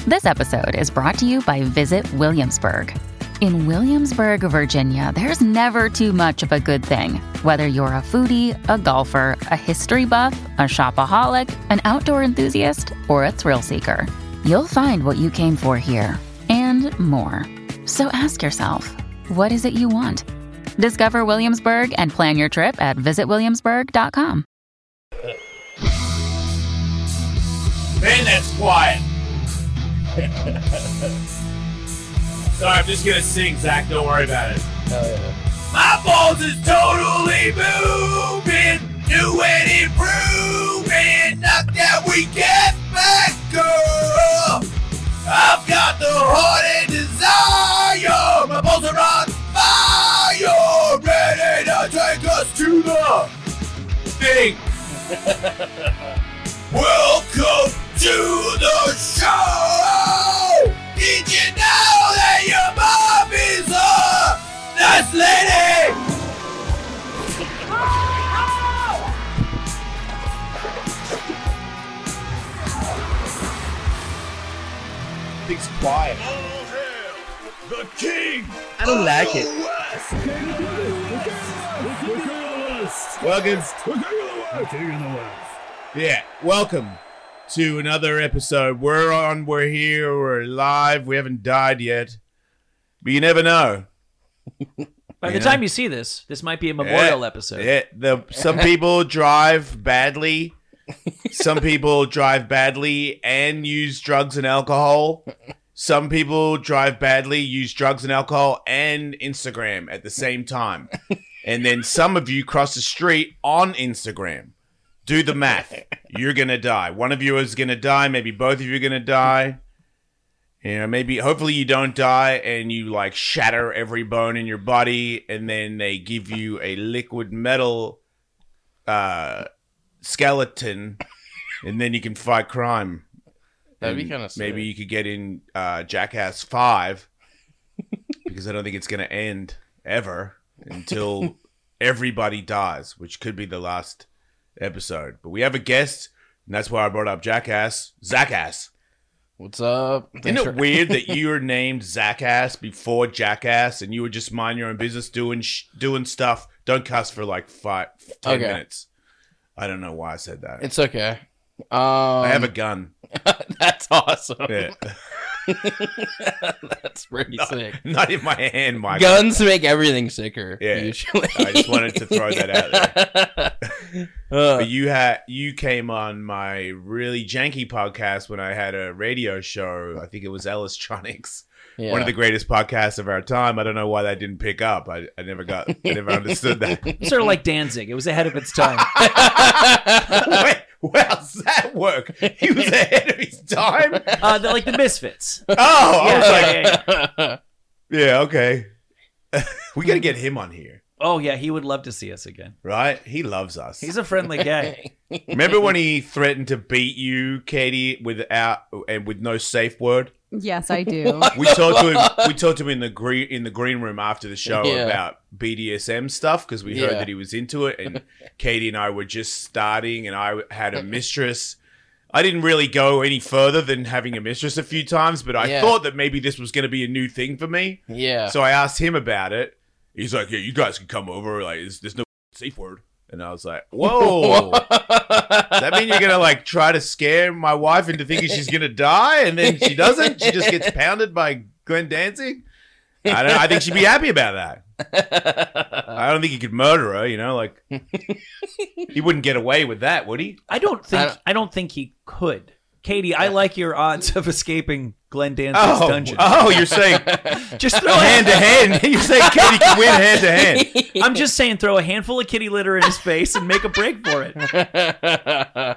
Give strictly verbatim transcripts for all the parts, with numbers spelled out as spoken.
This episode is brought to you by Visit Williamsburg. In Williamsburg, Virginia, there's never too much of a good thing. Whether you're a foodie, a golfer, a history buff, a shopaholic, an outdoor enthusiast, or a thrill seeker, you'll find what you came for here and more. So ask yourself, what is it you want? Discover Williamsburg and plan your trip at visit williamsburg dot com. Man, that's quiet. Sorry, I'm just gonna sing, Zach. Don't worry about it. Hell yeah. My balls is totally moving, new and improving. Not that we get back, girl. I've got the heart and desire. My balls are on fire, ready to take us to the thing. Welcome to the show. Did you know that your mom is a nice lady? Things quiet. Oh, hell, the king. I don't like it. Welcome. Yeah, welcome to another episode. We're on, we're here, we're live. We haven't died yet, but you never know. By You the know? time you see this, this might be a memorial Yeah, episode. Yeah, the some people drive badly. Some people drive badly and use drugs and alcohol. Some people drive badly, use drugs and alcohol and Instagram at the same time. And then some of you cross the street on Instagram. Do the math. You're going to die. One of you is going to die. Maybe both of you are going to die. You know, maybe, hopefully you don't die and you like shatter every bone in your body and then they give you a liquid metal uh, skeleton and then you can fight crime. That'd be And kind of maybe you could get in uh, Jackass five because I don't think it's going to end ever until everybody dies, which could be the last episode. But we have a guest, and that's why I brought up Jackass, Zackass. What's up? Isn't it weird that you were named Zackass before Jackass, and you would just mind your own business doing sh- doing stuff? Don't cuss for like five, ten Okay. minutes. I don't know why I said that. It's okay. Um, I have a gun. That's awesome. Yeah. That's pretty not, sick. not in my hand, Michael. Guns make everything sicker. Yeah. Usually. I just wanted to throw that out there. Uh, But you had you came on my really janky podcast when I had a radio show. I think it was Ellistronics, yeah. one of the greatest podcasts of our time. I don't know why that didn't pick up. I, I never got, I never understood that. It's sort of like Danzig. It was ahead of its time. Wait, well, how's that work? He was ahead of his time. Uh, they're like the Misfits. Oh, I Yeah, was like, yeah, yeah, yeah. yeah, okay. We got to get him on here, Oh, yeah, he would love to see us again. right? He loves us. He's a friendly guy. Remember when he threatened to beat you, Katie, without and with no safe word? Yes, I do. We talked to him. We talked to him in the green in the green room after the show Yeah. about B D S M stuff because we heard Yeah. that he was into it. And Katie and I were just starting, and I had a mistress. I didn't really go any further than having a mistress a few times, but I Yeah. thought that maybe this was going to be a new thing for me. Yeah. So I asked him about it. He's like, "Yeah, you guys can come over. Like, there's, there's no safe word." And I was like, "Whoa." Does that mean you're going to, like, try to scare my wife into thinking she's going to die, and then she doesn't? She just gets pounded by Glenn Danzig? I don't I think she'd be happy about that. I don't think he could murder her, you know? Like, he wouldn't get away with that, would he? I don't think I I don't- don't, think he could. Katie, I like your odds of escaping Glenn Danzig's Oh, dungeon. oh, you're saying Just throw a hand to hand. You're saying Katie can win hand to hand. I'm just saying throw a handful of kitty litter in his face and make a break for it.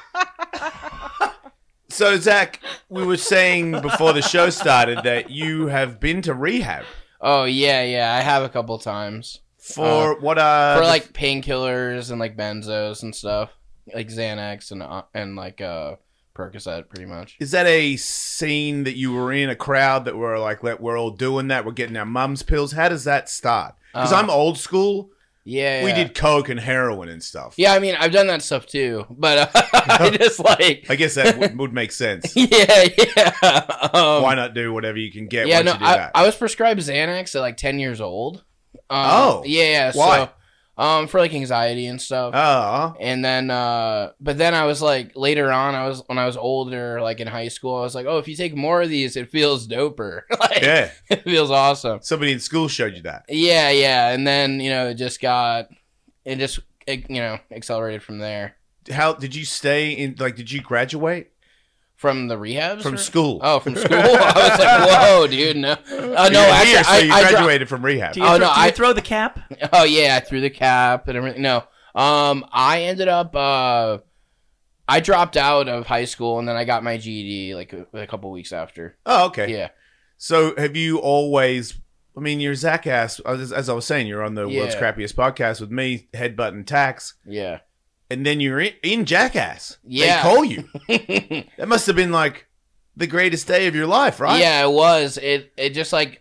So, Zach, we were saying before the show started that you have been to rehab Oh yeah, yeah. I have a couple times for what? Uh, for the- like painkillers and like benzos and stuff, like Xanax and uh, and like uh Percocet, pretty much. is that a scene that you were in a crowd that were like, let we're all doing that, we're getting our mums pills? How does that start? Because Uh, I'm old school. Yeah, yeah. We did coke and heroin and stuff. Yeah, I mean, I've done that stuff too, but uh, I just like. I guess that would, would make sense. Yeah, yeah. Um, Why not do whatever you can get yeah, once no, you do I, that? I was prescribed Xanax at like ten years old. Um, Oh. yeah, yeah. Why? So, um, for like anxiety and stuff. Oh, And then, uh, but then I was like, later on, I was, when I was older, like in high school, I was like, oh, if you take more of these, it feels doper. Like, yeah. it feels awesome. Somebody in school showed you that. Yeah, yeah. And then, you know, it just got, it just, it, you know, accelerated from there. How did you stay in? Like, did you graduate From the rehabs? from or- school? Oh, from school? I was like, whoa, dude, no. Uh, no, You're actually, here, so I, you I dro- graduated from rehab. Do you, Oh, throw, no, do you I- throw the cap? Oh yeah, I threw the cap and everything. No, um, I ended up uh, I dropped out of high school and then I got my G E D like a, a couple weeks after. Oh, okay. Yeah, So have you always? I mean, you're Zach ass. As, as I was saying, you're on the world's Yeah. crappiest podcast with me, Headbutt and Tax, yeah, and then you're in, in Jackass. Yeah. They call you. That must have been like the greatest day of your life, right? yeah. It was. It it just like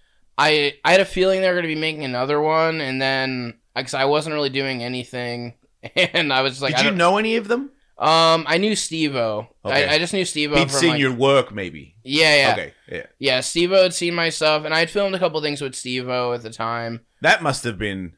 I I had a feeling they were gonna be making another one, and then because I wasn't really doing anything, and I was just like, Did I you don't- know any of them? Um, I knew Steve-O. Okay. I, I just knew Steve-O He'd from seen like, your work, maybe. yeah, yeah, Okay, yeah. yeah. Steve-O had seen my stuff, and I had filmed a couple things with Steve-O at the time. That must have been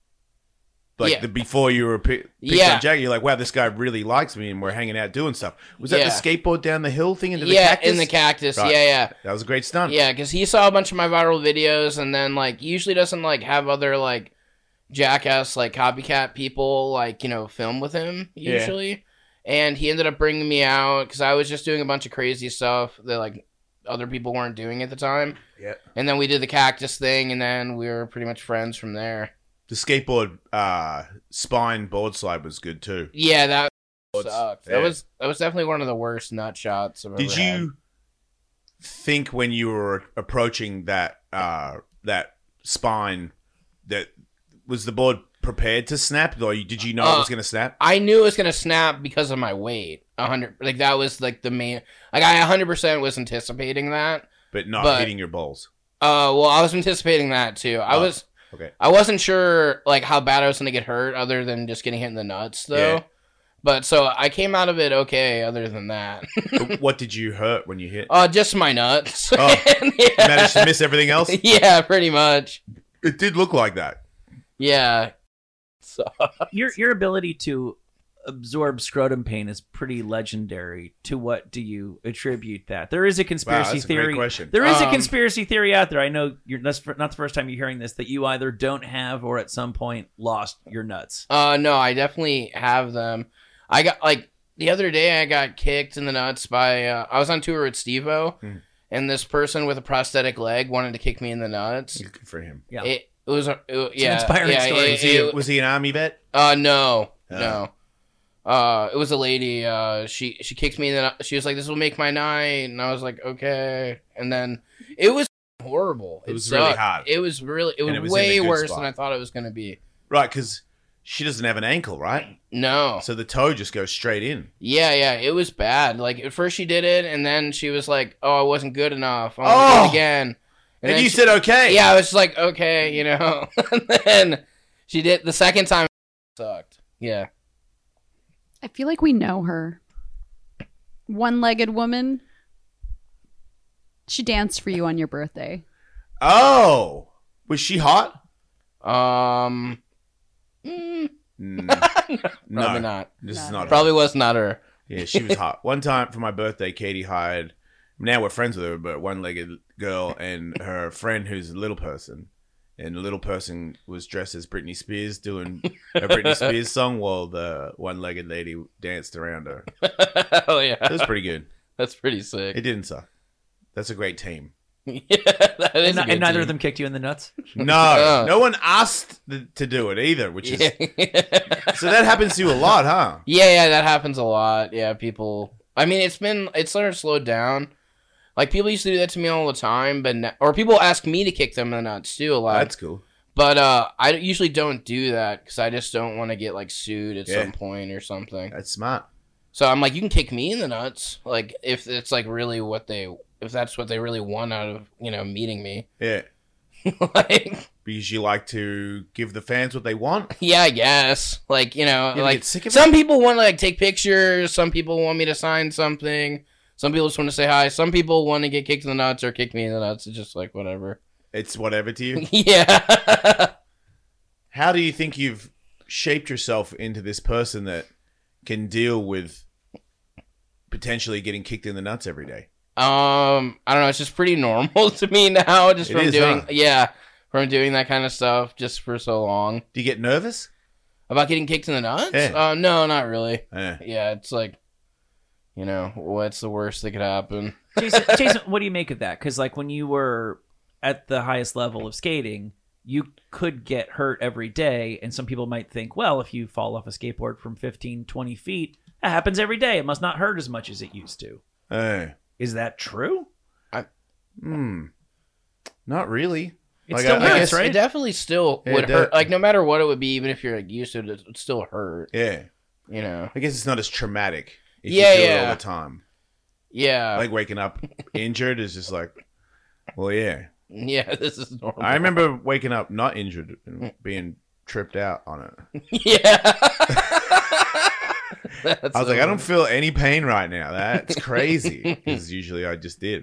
like Yeah. the before you were pi- picked Yeah. on Jack. You're like, wow, this guy really likes me, and we're hanging out doing stuff. Was that Yeah. the skateboard down the hill thing into the Yeah, cactus? in the cactus. Right. Yeah, yeah. That was a great stunt. Yeah, because he saw a bunch of my viral videos, and then like he usually doesn't like have other like jackass like copycat people like you know film with him Yeah. usually, and he ended up bringing me out because I was just doing a bunch of crazy stuff that like other people weren't doing at the time. Yeah. And then we did the cactus thing, and then we were pretty much friends from there. The skateboard uh, spine board slide was good too. Yeah, that Boards. sucked. Yeah. That was that was definitely one of the worst nut shots I've Did ever you had. think when you were approaching that uh, that spine that was the board prepared to snap, or you- did you know it Uh, was going to snap? I knew it was gonna snap because of my weight. A hundred, like that was like the main. Like I a hundred percent was anticipating that. But not but- hitting your balls. Uh, well, I was anticipating that too. I Oh, was, Okay. I wasn't sure like how bad I was gonna get hurt, other than just getting hit in the nuts, though. Yeah. But so I came out of it okay, other than that. But what did you hurt when you hit? uh, just my nuts. Oh, And, You yeah. managed to miss everything else? Yeah, pretty much. It did look like that. Yeah. So, Your your ability to absorb scrotum pain is pretty legendary. To what do you attribute that? There is a Wow, conspiracy that's a great theory. question. There is a Um, conspiracy theory out there. I know you're that's fir- not the first time you're hearing this, that you either don't have or at some point lost your nuts. uh, no, I definitely have them. I got like the other day I got kicked in the nuts by. Uh, I was on tour with Steve-O, Hmm. and this person with a prosthetic leg wanted to kick me in the nuts. Good for him. Yeah. It, it was a it, yeah, inspiring yeah, story. it- Was he, it- was he an army vet? uh, no, Oh. no. Uh, it was a lady. Uh, she she kicked me in the. nut- She was like, "This will make my night," and I was like, "Okay." And then it was horrible. It was really sucked. hard. It was really. It was, And it was in way a good worse spot. than I thought it was gonna be. Right, because she doesn't have an ankle, right? No. So the toe just goes straight in. Yeah, yeah, it was bad. Like at first she did it, and then she was like, "Oh, I wasn't good enough. I want to do Oh! it again." And, then you she- said okay. "Yeah," I was just like, "Okay," you know. And then she did the second time. It sucked. Yeah. I feel like we know her. One-legged woman. She danced for you on your birthday. Oh, was she hot? Um. mm, Mm, Probably no, not. this is Not not. her. her. Probably was not her. Yeah, she was hot. One time for my birthday, Katie hired. Now we're friends with her, but one-legged girl and her friend, who's a little person, and the little person was dressed as Britney Spears doing a Britney Spears song while the one-legged lady danced around her. Oh yeah, It was pretty good. that's pretty sick. It didn't suck. That's a great team. yeah, that is And, a and good neither team. of them kicked you in the nuts. No, Oh. no one asked th- to do it either, which is Yeah. so that happens to you a lot, huh? yeah, yeah, that happens a lot. Yeah, people. I mean, it's been it's sort of slowed down. Like people used to do that to me all the time, but now, or people ask me to kick them in the nuts too a lot. That's cool. But uh, I usually don't do that because I just don't want to get like sued at Yeah. some point or something. That's smart. So I'm like, you can kick me in the nuts, like if it's like really what they, if that's what they really want out of you know meeting me. Yeah, Like, be because you like to give the fans what they want? Yeah, I guess. Like, you know, You ever like get sick of some it? people want to like take pictures. Some people want me to sign something. Some people just want to say hi. Some people want to get kicked in the nuts or kick me in the nuts. It's just like whatever. It's whatever to you. Yeah. How do you think you've shaped yourself into this person that can deal with potentially getting kicked in the nuts every day? Um, I don't know. It's just pretty normal to me now, just It from is, doing, huh? yeah, from doing that kind of stuff just for so long. Do you get nervous? About getting kicked in the nuts? Yeah. Uh, no, not really. Eh. Yeah, it's like, you know, what's the worst that could happen? Jason, Jason, what do you make of that? Because like when you were at the highest level of skating, you could get hurt every day, and some people might think, well, if you fall off a skateboard from fifteen, twenty feet, that happens every day. It must not hurt as much as it used to. Eh. Is that true? Hmm. Not really. It Like, still I- I hurts, guess- right? It definitely still Yeah, would it de- hurt. Like, no matter what it would be, even if you're like used to it, it would still hurt. Yeah. You know? I guess it's not as traumatic if Yeah, you do it yeah. all the time. Yeah. Like waking up injured is just like, well, yeah. yeah, this is normal. I remember waking up not injured and being tripped out on it. Yeah. That's I was like, I don't feel any pain right now. That's crazy. Because usually I just did.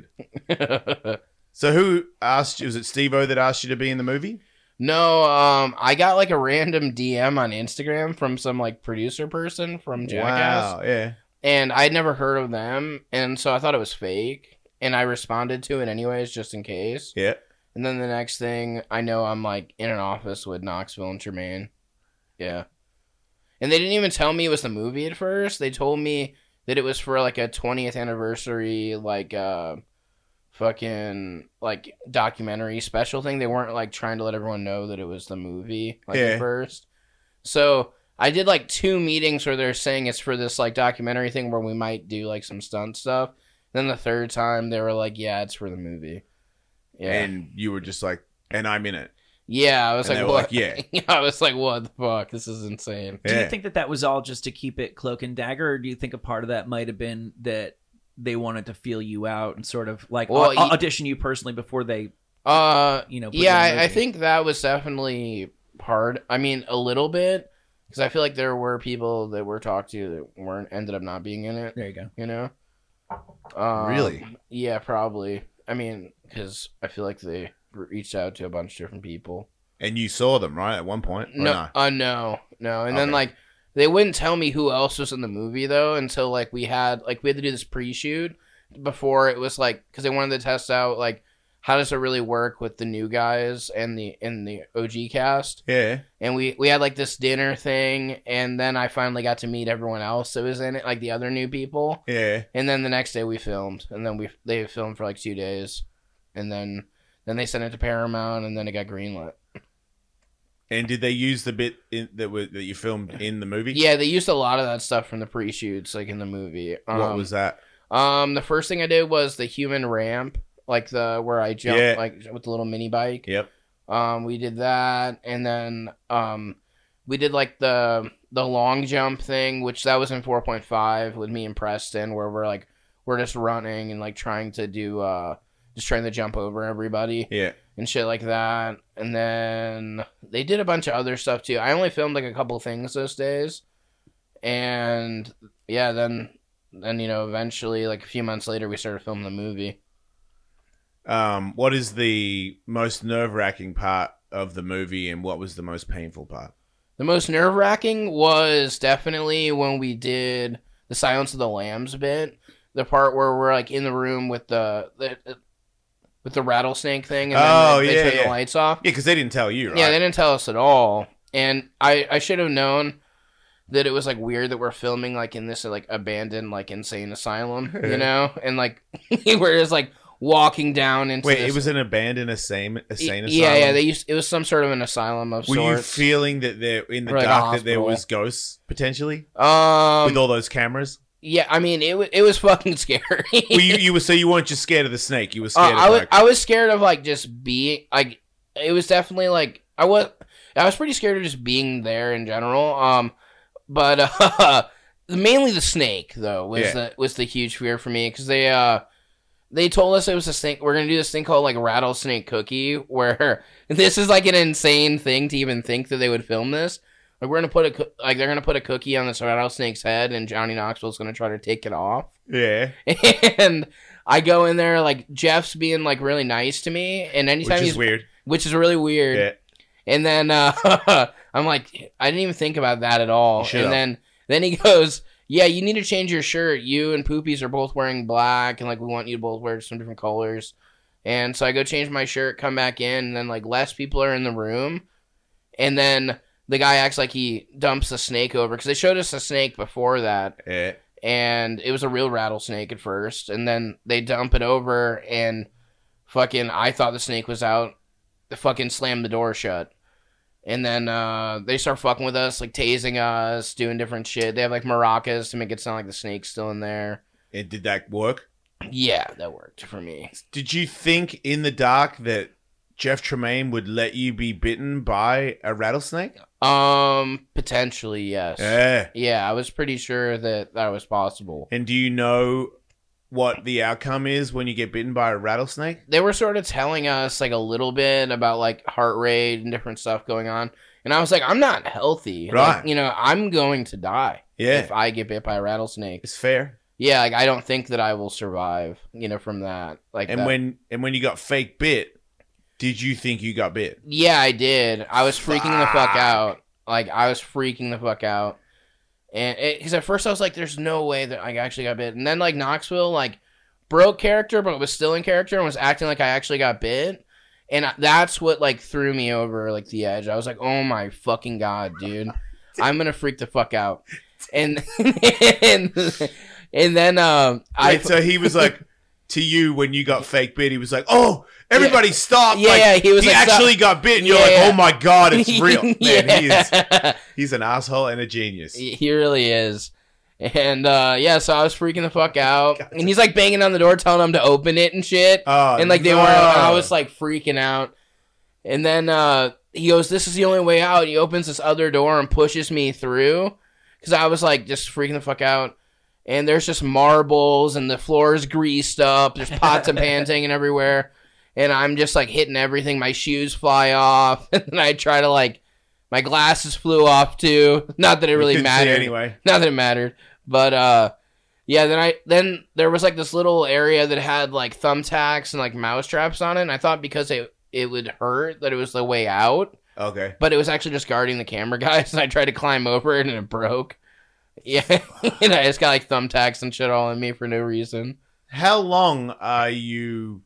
So who asked you? Was it Steve-O that asked you to be in the movie? No, um, I got like a random D M on Instagram from some like producer person from Jackass. Wow. Yeah. And I'd never heard of them, and so I thought it was fake, and I responded to it anyways, just in case. Yeah. And then the next thing I know, I'm like in an office with Knoxville and Tremaine. Yeah. And they didn't even tell me it was the movie at first. They told me that it was for like a twentieth anniversary, like, uh, fucking, like, documentary special thing. They weren't, like, trying to let everyone know that it was the movie, like, Yeah. at first. So I did, like, two meetings where they're saying it's for this, like, documentary thing where we might do, like, some stunt stuff. Then the third time, they were like, yeah, it's for the movie. Yeah. And you were just like, and I'm in it. yeah, I was And like, they were what? like, yeah. I was like, what the fuck? This is insane. Do Yeah. you think that that was all just to keep it cloak and dagger, or do you think a part of that might have been that they wanted to feel you out and sort of like Well, au- y- audition you personally before they, Uh, you know? Put yeah, you in the I, I movie? think that was definitely hard. I mean, a little bit, because I feel like there were people that were talked to that weren't ended up not being in it. There you go. You know? Um, Really? Yeah, probably. I mean, because I feel like they reached out to a bunch of different people. And you saw them, right? At one point? Or No, no? uh, no, no. And then Okay. like they wouldn't tell me who else was in the movie though until like we had like we had to do this pre-shoot before it was like because they wanted to test out like how does it really work with the new guys and the in the O G cast. Yeah. And we we had like this dinner thing, and then I finally got to meet everyone else that was in it, like the other new people. Yeah. And then the next day we filmed, and then we they filmed for like two days, and then then they sent it to Paramount, and then it got greenlit. And did they use the bit in, that was, that you filmed in the movie? Yeah, they used a lot of that stuff from the pre-shoots, like in the movie. Um, What was that? Um, the first thing I did was the human ramp, like the where I jumped, Yeah. like with the little mini bike. Yep. Um, we did that, and then um, we did like the the long jump thing, which that was in four point five with me and Preston, where we're like we're just running and like trying to do uh just trying to jump over everybody Yeah. and shit like that. And then they did a bunch of other stuff too. I only filmed like a couple things those days, and yeah, then then you know eventually like a few months later we started filming the movie. Um, what is the most nerve-wracking part of the movie, and what was the most painful part? The most nerve wracking was definitely when we did the Silence of the Lambs bit, the part where we're like in the room with the, the with the rattlesnake thing, and then Oh, they, they yeah, turn the yeah. lights off. Yeah, because they didn't tell you, right? Yeah, they didn't tell us at all, and I I should have known that it was like weird that we're filming like in this like abandoned like insane asylum, you know, and like we're just like walking down into Wait, this- it was an abandoned insane, insane asylum? yeah yeah they used it was some sort of an asylum of Were you sorts. feeling that there in the Or like a dark that there hospital. was ghosts potentially um with all those cameras? yeah I mean it was it was fucking scary. Well, you you were so you weren't just scared of the snake. You were Uh, scared I of was like I was scared of like just being like it was definitely like I was I was pretty scared of just being there in general. Um, but uh, mainly the snake though was Yeah. the was the huge fear for me because they uh they told us it was a snake. We're gonna do this thing called like rattlesnake cookie, where this is like an insane thing to even think that they would film this. Like we're gonna put a coo- like they're gonna put a cookie on this rattlesnake's head, and Johnny Knoxville's gonna try to take it off. Yeah. And I go in there, like Jeff's being like really nice to me, and anytime Which is he's weird. which is really weird. Yeah. And then uh, I'm like, I didn't even think about that at all. You should And have. then then he goes, yeah, you need to change your shirt. You and Poopies are both wearing black, and like we want you to both wear some different colors. And so I go change my shirt, come back in, and then like less people are in the room, and then the guy acts like he dumps a snake over because they showed us a snake before that, Yeah. and it was a real rattlesnake at first, and then they dump it over, and fucking I thought the snake was out. They fucking slammed the door shut. And then uh, they start fucking with us, like tasing us, doing different shit. They have like maracas to make it sound like the snake's still in there. And did that work? Yeah, that worked for me. Did you think in the dark that Jeff Tremaine would let you be bitten by a rattlesnake? Um, potentially, yes. Yeah. Yeah, I was pretty sure that that was possible. And do you know what the outcome is when you get bitten by a rattlesnake? They were sort of telling us like a little bit about like heart rate and different stuff going on. And I was like, I'm not healthy. Right. Like, you know, I'm going to die Yeah. if I get bit by a rattlesnake. It's fair. Yeah, like I don't think that I will survive, you know, from that. Like And that. when and when you got fake bit, did you think you got bit? Yeah, I did. I was freaking the fuck Fuck. out. Like, I was freaking the fuck out. And because at first I was like, there's no way that I actually got bit. And then, like, Knoxville, like, broke character, but was still in character and was acting like I actually got bit. And I- that's what, like, threw me over, like, the edge. I was like, oh my fucking God, dude. I'm gonna freak the fuck out. And, and, and then, um, I. Wait, so he was like, to you when you got fake bit, he was like, "Oh, everybody stop!" Yeah, like, yeah, he was he like, actually "Stop." got bit, and you're Yeah, like, yeah. "Oh my God, it's real, man." He is, Yeah. he's an asshole and a genius. He really is. And uh yeah, so I was freaking the fuck out. And he's like banging on the door telling them to open it and shit. Oh, and like they no. weren't, and I was like freaking out. And then uh he goes, "This is the only way out." He opens this other door and pushes me through. Cause I was like just freaking the fuck out. And there's just marbles and the floor is greased up. There's pots and pans hanging everywhere. And I'm just like hitting everything. My shoes fly off. And then I try to like, my glasses flew off too. Not that it You really couldn't see mattered. anyway. Not that it mattered. But uh yeah, then I then there was like this little area that had like thumbtacks and like mouse traps on it. And I thought because it it would hurt that it was the way out. Okay. But it was actually just guarding the camera guys, and I tried to climb over it and it broke. Yeah. And I just got like thumbtacks and shit all in me for no reason. How long are you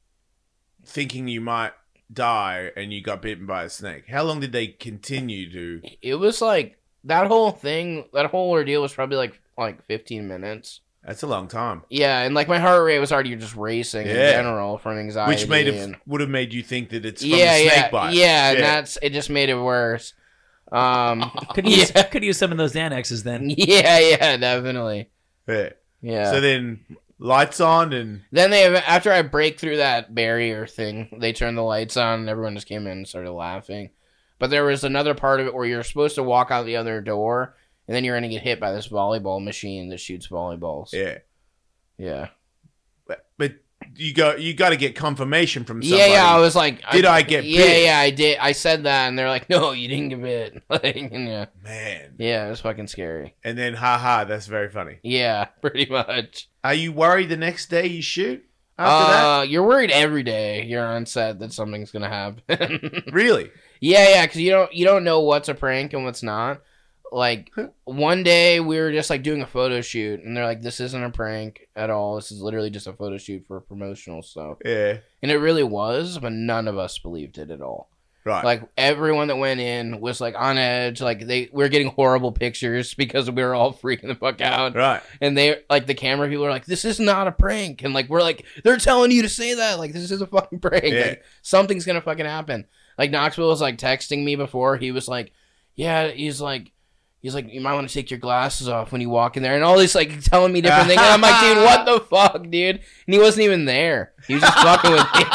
thinking you might die and you got bitten by a snake? How long did they continue to? It was like that whole thing, that whole ordeal was probably like like fifteen minutes. That's a long time. Yeah, and like my heart rate was already just racing in Yeah. general from anxiety. Which made it and- would have made you think that it's from yeah, a snake yeah, bite. yeah, and that's it. Just made it worse. Um, Could use yeah, could use some of those Xanaxes then. yeah, yeah, definitely. Yeah. Yeah. So then lights on and Then they after I break through that barrier thing, they turned the lights on and everyone just came in and started laughing. But there was another part of it where you're supposed to walk out the other door and then you're gonna get hit by this volleyball machine that shoots volleyballs. yeah. Yeah. But, but you got you got to get confirmation from Yeah, somebody. yeah, I was like Did I get Yeah, bit? yeah, I did. I said that and they're like, "No, you didn't get bit." Like, yeah. Man. Yeah, it was fucking scary. And then haha, that's very funny. Yeah, pretty much. Are you worried the next day you shoot after that? Uh, you're worried every day you're on set that something's gonna happen. Really? Yeah, yeah, because you don't you don't know what's a prank and what's not. Like one day we were just like doing a photo shoot, and they're like, "This isn't a prank at all. This is literally just a photo shoot for promotional stuff." Yeah. And it really was, but none of us believed it at all. Right. Like everyone that went in was like on edge. Like they we were getting horrible pictures because we were all freaking the fuck out. right. And they like the camera people are like, "This is not a prank," and like we're like, "They're telling you to say that. Like this is a fucking prank. Yeah. Like, something's gonna fucking happen." Like Knoxville was like texting me before. He was like, "Yeah," he's like, he's like, "You might want to take your glasses off when you walk in there," and all this like telling me different things. And I'm like, "Dude, what the fuck, dude?" And he wasn't even there. He was just fucking with me.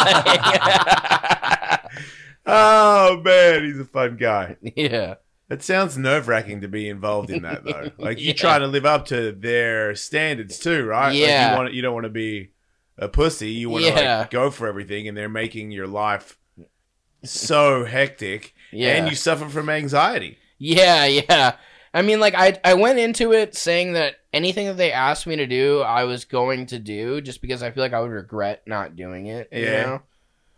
Oh man, he's a fun guy. Yeah. It sounds nerve wracking to be involved in that though. Like you Yeah. trying to live up to their standards too, right? Like Yeah. you want you don't want to be a pussy. You want to Yeah. like go for everything, and they're making your life so hectic, Yeah. and you suffer from anxiety. Yeah, yeah. I mean, like, I I went into it saying that anything that they asked me to do, I was going to do, just because I feel like I would regret not doing it. You Yeah. know?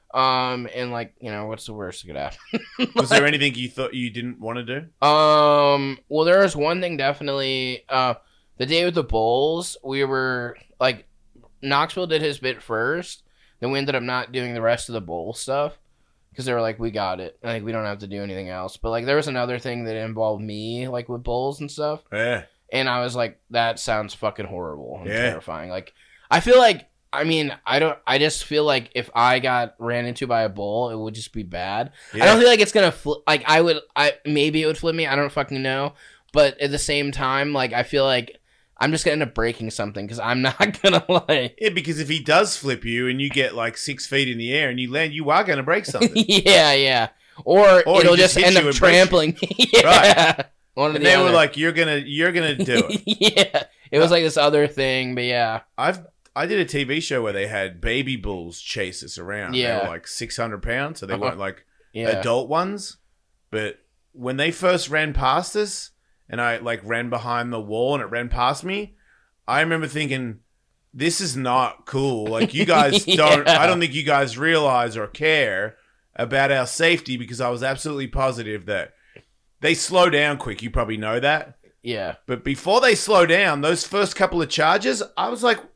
Um, and like, you know, what's the worst that could happen? Was there anything you thought you didn't want to do? Um, well, there was one thing definitely. Uh, the day with the Bulls, we were like, Knoxville did his bit first. Then we ended up not doing the rest of the bowl stuff because they were like, we got it. Like, we don't have to do anything else. But like, there was another thing that involved me, like with bowls and stuff. Yeah. And I was like, that sounds fucking horrible and Yeah. terrifying. Like, I feel like, I mean, I don't, I just feel like if I got ran into by a bull, it would just be bad. Yeah. I don't feel like it's gonna flip. Like, I would, I maybe it would flip me. I don't fucking know. But at the same time, like, I feel like I'm just gonna end up breaking something because I'm not gonna like. Yeah, because if he does flip you and you get like six feet in the air and you land, you are going to break something. yeah, yeah. Or, Or it'll he just just, hits end you up and breaks you. trampling me. yeah. One of And the they other. were like, "You're gonna, you're gonna do it." yeah. It was like this other thing, but yeah. I've I did a T V show where they had baby bulls chase us around. They Yeah. were like six hundred pounds, so they Uh-huh. weren't like Yeah. adult ones. But when they first ran past us, and I like ran behind the wall and it ran past me, I remember thinking, "This is not cool. Like you guys don't. Yeah. I don't think you guys realize or care about our safety because I was absolutely positive that they slow down quick. You probably know that." Yeah. But before they slow down, those first couple of charges, I was like,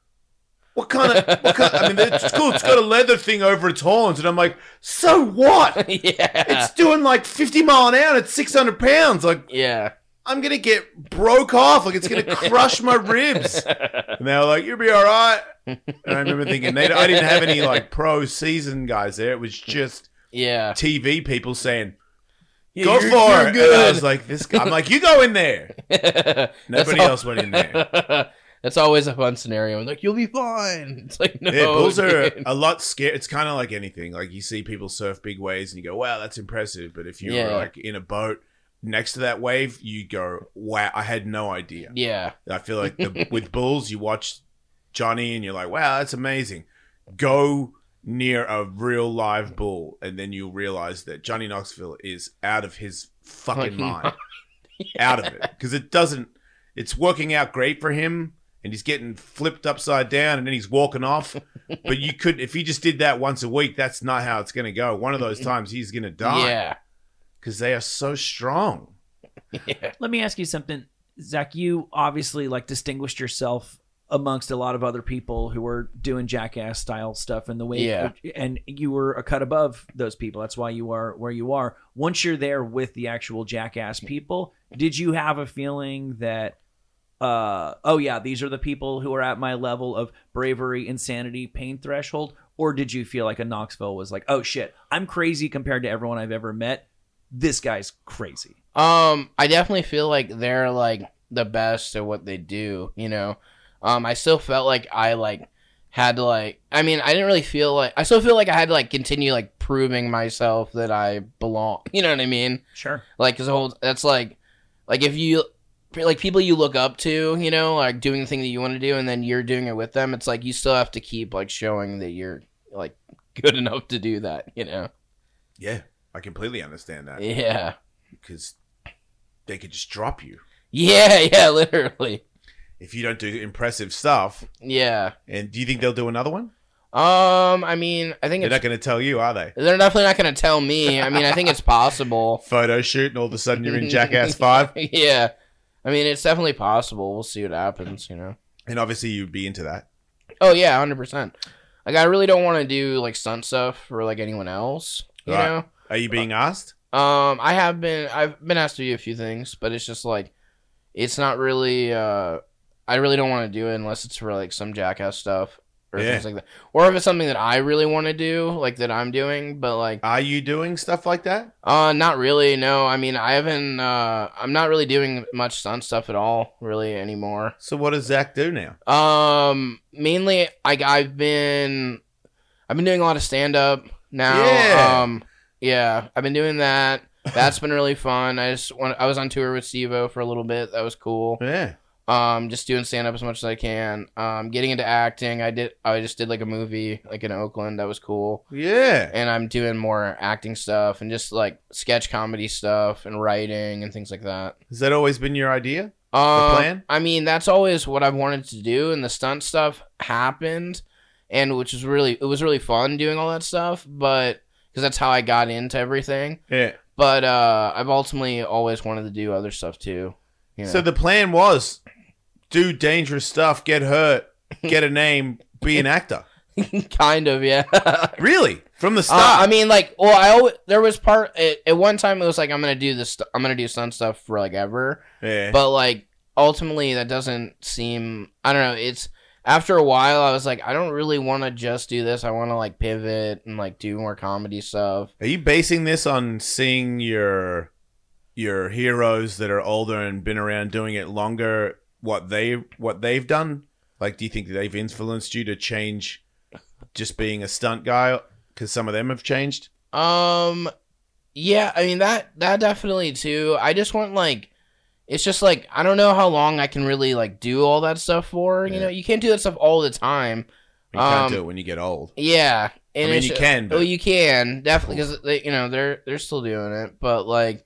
what kind of, what kind I mean, it's cool. It's got a leather thing over its horns. And I'm like, so what? yeah. It's doing like fifty mile an hour. It's six hundred pounds. Like, Yeah. I'm going to get broke off. Like, it's going to crush my ribs. And they were like, you'll be all right. And I remember thinking, they, I didn't have any like pro season guys there. It was just Yeah. T V people saying, Yeah, go you're- for you're it. And I good. was like, this guy, I'm like, you go in there. That's Nobody all- else went in there. That's always a fun scenario. I'm like, you'll be fine. It's like, no. Yeah, bulls are dude. a lot scary. It's kind of like anything. Like you see people surf big waves and you go, wow, that's impressive. But if you're Yeah. like in a boat next to that wave, you go, wow, I had no idea. Yeah. I feel like the, with bulls, you watch Johnny and you're like, wow, that's amazing. Go near a real live bull and then you'll realize that Johnny Knoxville is out of his fucking Fucking mind. mind. Out of it. Because it doesn't, it's working out great for him. And he's getting flipped upside down and then he's walking off. But you could, if he just did that once a week, that's not how it's going to go. One of those times he's going to die. Yeah. Because they are so strong. Yeah. Let me ask you something, Zach. You obviously like distinguished yourself amongst a lot of other people who were doing jackass style stuff in the way, Yeah. and you were a cut above those people. That's why you are where you are. Once you're there with the actual jackass people, did you have a feeling that, uh, oh yeah, these are the people who are at my level of bravery, insanity, pain threshold? Or did you feel like a Knoxville was like, oh shit, I'm crazy compared to everyone I've ever met. This guy's crazy. Um, I definitely feel like they're like the best at what they do, you know. Um, I still felt like I like had to like I mean, I didn't really feel like I still feel like I had to like continue like proving myself that I belong. You know what I mean? Sure. Like cuz whole that's like like if you like people you look up to, you know, like doing the thing that you want to do and then you're doing it with them, it's like you still have to keep like showing that you're like good enough to do that, you know. Yeah, I completely understand that. Yeah. Because they could just drop you. Yeah, yeah, literally. If you don't do impressive stuff. Yeah. And do you think they'll do another one? Um, I mean, I think They're it's, not going to tell you, are they? they're definitely not going to tell me. I mean, I think it's possible. Photo shoot and all of a sudden you're in Jackass five. Yeah. I mean, it's definitely possible. We'll see what happens, you know. And obviously you'd be into that. Oh, yeah, one hundred percent. Like, I really don't want to do, like, stunt stuff for, like, anyone else, you Right. know? Are you being asked? Um, I have been, I've been asked to do a few things, but it's just, like, it's not really, uh, I really don't want to do it unless it's for, like, some jackass stuff or Yeah. things like that. Or if it's something that I really want to do, like, that I'm doing, but, like, Are you doing stuff like that? Uh, not really. No, I mean, I haven't. Uh, I'm not really doing much stunt stuff at all, really anymore. So what does Zach do now? Um, mainly, I I've been, I've been doing a lot of stand up now. Yeah. Um, yeah, I've been doing that. That's been really fun. I just want. I was on tour with Stevo for a little bit. That was cool. Yeah. Um, just doing stand up as much as I can. Um, getting into acting. I did. I just did like a movie like in Oakland. That was cool. Yeah. And I'm doing more acting stuff and just like sketch comedy stuff and writing and things like that. Has that always been your idea? Um, The plan? I mean, that's always what I've wanted to do, and the stunt stuff happened, and which was really it was really fun doing all that stuff, but because that's how I got into everything. Yeah. But uh, I've ultimately always wanted to do other stuff too. You know? So the plan was do dangerous stuff, get hurt, get a name, be an actor. Kind of, yeah. Really? From the Uh, start? I mean, like, well, I always, there was part at, at one time it was like I'm gonna do this, I'm gonna do stunt stuff for like ever, yeah. but like ultimately that doesn't seem. I don't know. It's after a while I was like, I don't really want to just do this. I want to like pivot and like do more comedy stuff. Are you basing this on seeing your your heroes that are older and been around doing it longer, what they what they've done? Like, do you think they've influenced you to change just being a stunt guy because some of them have changed? Um, yeah, I mean that that definitely too. I just want like, it's just like I don't know how long I can really like do all that stuff for. You Yeah. know, you can't do that stuff all the time. You can't Um, do it when you get old. Yeah, and I mean, it's- you can, but- Well, you can definitely because they, you know, they're they're still doing it, but like,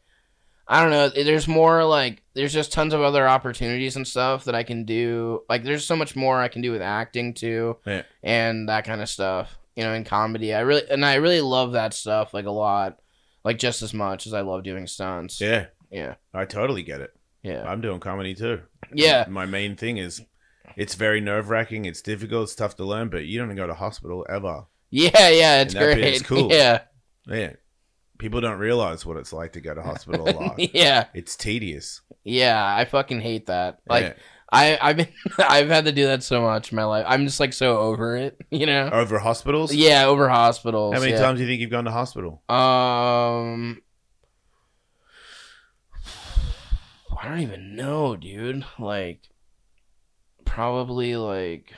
I don't know. There's more like there's just tons of other opportunities and stuff that I can do. Like, there's so much more I can do with acting too, Yeah. and that kind of stuff. You know, in comedy, I really and I really love that stuff like a lot, like just as much as I love doing stunts. Yeah, yeah, I totally get it. yeah, I'm doing comedy too. yeah. My main thing is it's very nerve wracking. It's difficult. It's tough to learn, but you don't go to hospital ever. Yeah, yeah, it's And that great. bit's cool. Yeah, Yeah. People don't realize what it's like to go to hospital a lot. yeah, It's tedious. yeah. I fucking hate that. Like, Yeah. I, I've been, I've had to do that so much in my life. I'm just like so over it, you know. Over hospitals? Yeah, over hospitals. How many yeah. times do you think you've gone to hospital? Um, I don't even know, dude. Like, probably like,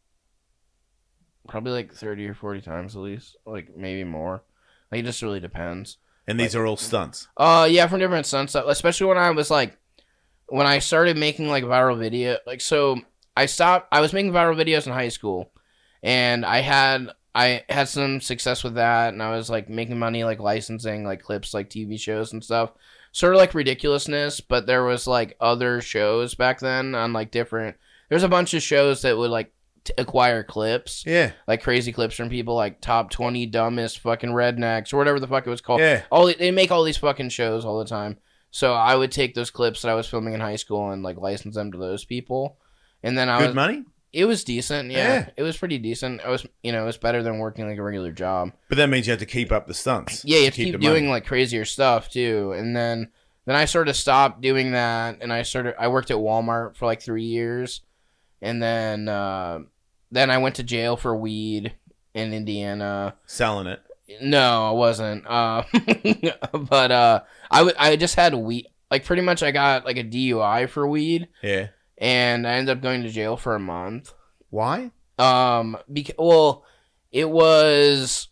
probably like thirty or forty times at least. Like maybe more. Like, it just really depends. And these are all stunts. Uh, yeah, from different stunts stuff. Especially when I was like, when I started making like viral video, like so I stopped. I was making viral videos in high school, and I had I had some success with that, and I was like making money like licensing like clips like T V shows and stuff. Sort of like ridiculousness, but there was like other shows back then on like different. There's a bunch of shows that would like t- acquire clips. Yeah. Like crazy clips from people like top twenty dumbest fucking rednecks or whatever the fuck it was called. Yeah. All they make all these fucking shows all the time. So I would take those clips that I was filming in high school and like license them to those people. And then I Good was money? it was decent, yeah. Yeah. It was pretty decent. I was you know, it was better than working like a regular job. But that means you have to keep up the stunts. Yeah, you have to keep, the doing money. like crazier stuff too. And then then I sort of stopped doing that and I started I worked at Walmart for like three years. And then uh then I went to jail for weed in Indiana. Selling it. No, I wasn't. Uh, but uh, I, w- I just had weed. Like, pretty much I got, like, a D U I for weed. Yeah. And I ended up going to jail for a month. Why? Um, beca- Well, it was...